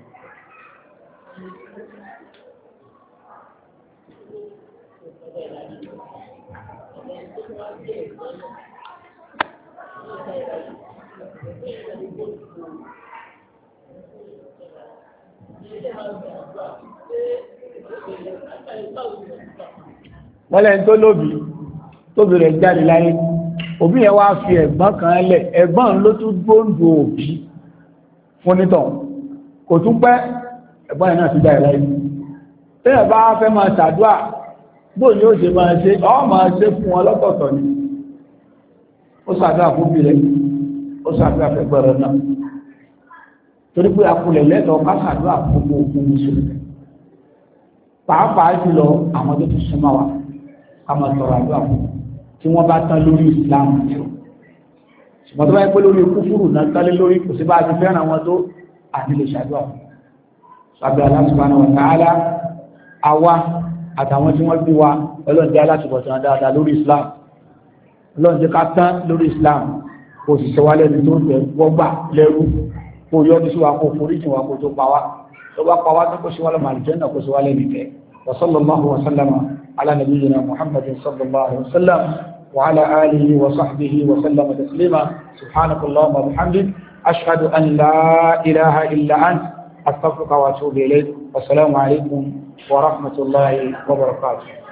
wọ́n lẹ́yìn tó tóbi rẹ̀ jáde láyé òbí yẹn wá fi ẹ̀gbọ́n kan lẹ̀ ẹ̀gbọ́n ló tún gbóǹdò òbí fún nítàn kò tún pẹ́ ẹ̀gbọ́n yẹn náà ti jáde láyé tẹ́yẹ̀ bá fẹ́ máa ṣàdúà bóò ni ó ṣe máa ṣe ọ́ máa ṣe fún wọn lọ́tọ̀ọ̀tọ̀ ni ó ṣàdúà fún bí rẹ̀ ó ṣàdúà fẹ́ gbọ́rọ̀ náà torí pé akulẹ̀ lẹ́tọ̀ọ́ ká ṣàdúà fún gbogbo mùsùlùmí pàápàá jùlọ àwọn tó ti súnmọ́ wa ká máa sọ̀rọ̀ àdúrà fún tí wọ́n bá tán lórí Islam ni o ṣùgbọ́n tó bá yẹ pé lórí kúfúrù náà tálé lórí kò sí bá a ti fẹ́ràn wọn tó àti lè ṣàdúrà fún sábẹ́ Allah subhanahu wa ta'ala àwa àtàwọn tí wọ́n bí wa ọlọ́ọ̀dẹ́ alátùbọ̀tán dáadáa lórí Islam ọlọ́ọ̀dẹ́ ká tán lórí Islam kò sì sọwá lẹ́nu tó ń tẹ̀ wọ́gbà lẹ́rú kó yọ́ ní sí wa kó foríjì wa kó tó pa wá tó bá pa wá tó kó sí wa lọ́mọ àlùjànnà kó sí wa lẹ́nu tẹ̀ wa sallallahu wa sallama ala nabiyyina Muhammadin sallallahu alaihi wa sallam wa ala alihi wa sahbihi wa sallama taslima subhanakallahumma wa bihamdik ashhadu an la ilaha illa ant astaghfiruka wa atubu ilayk wa assalamu alaikum wa rahmatullahi wa barakatuh.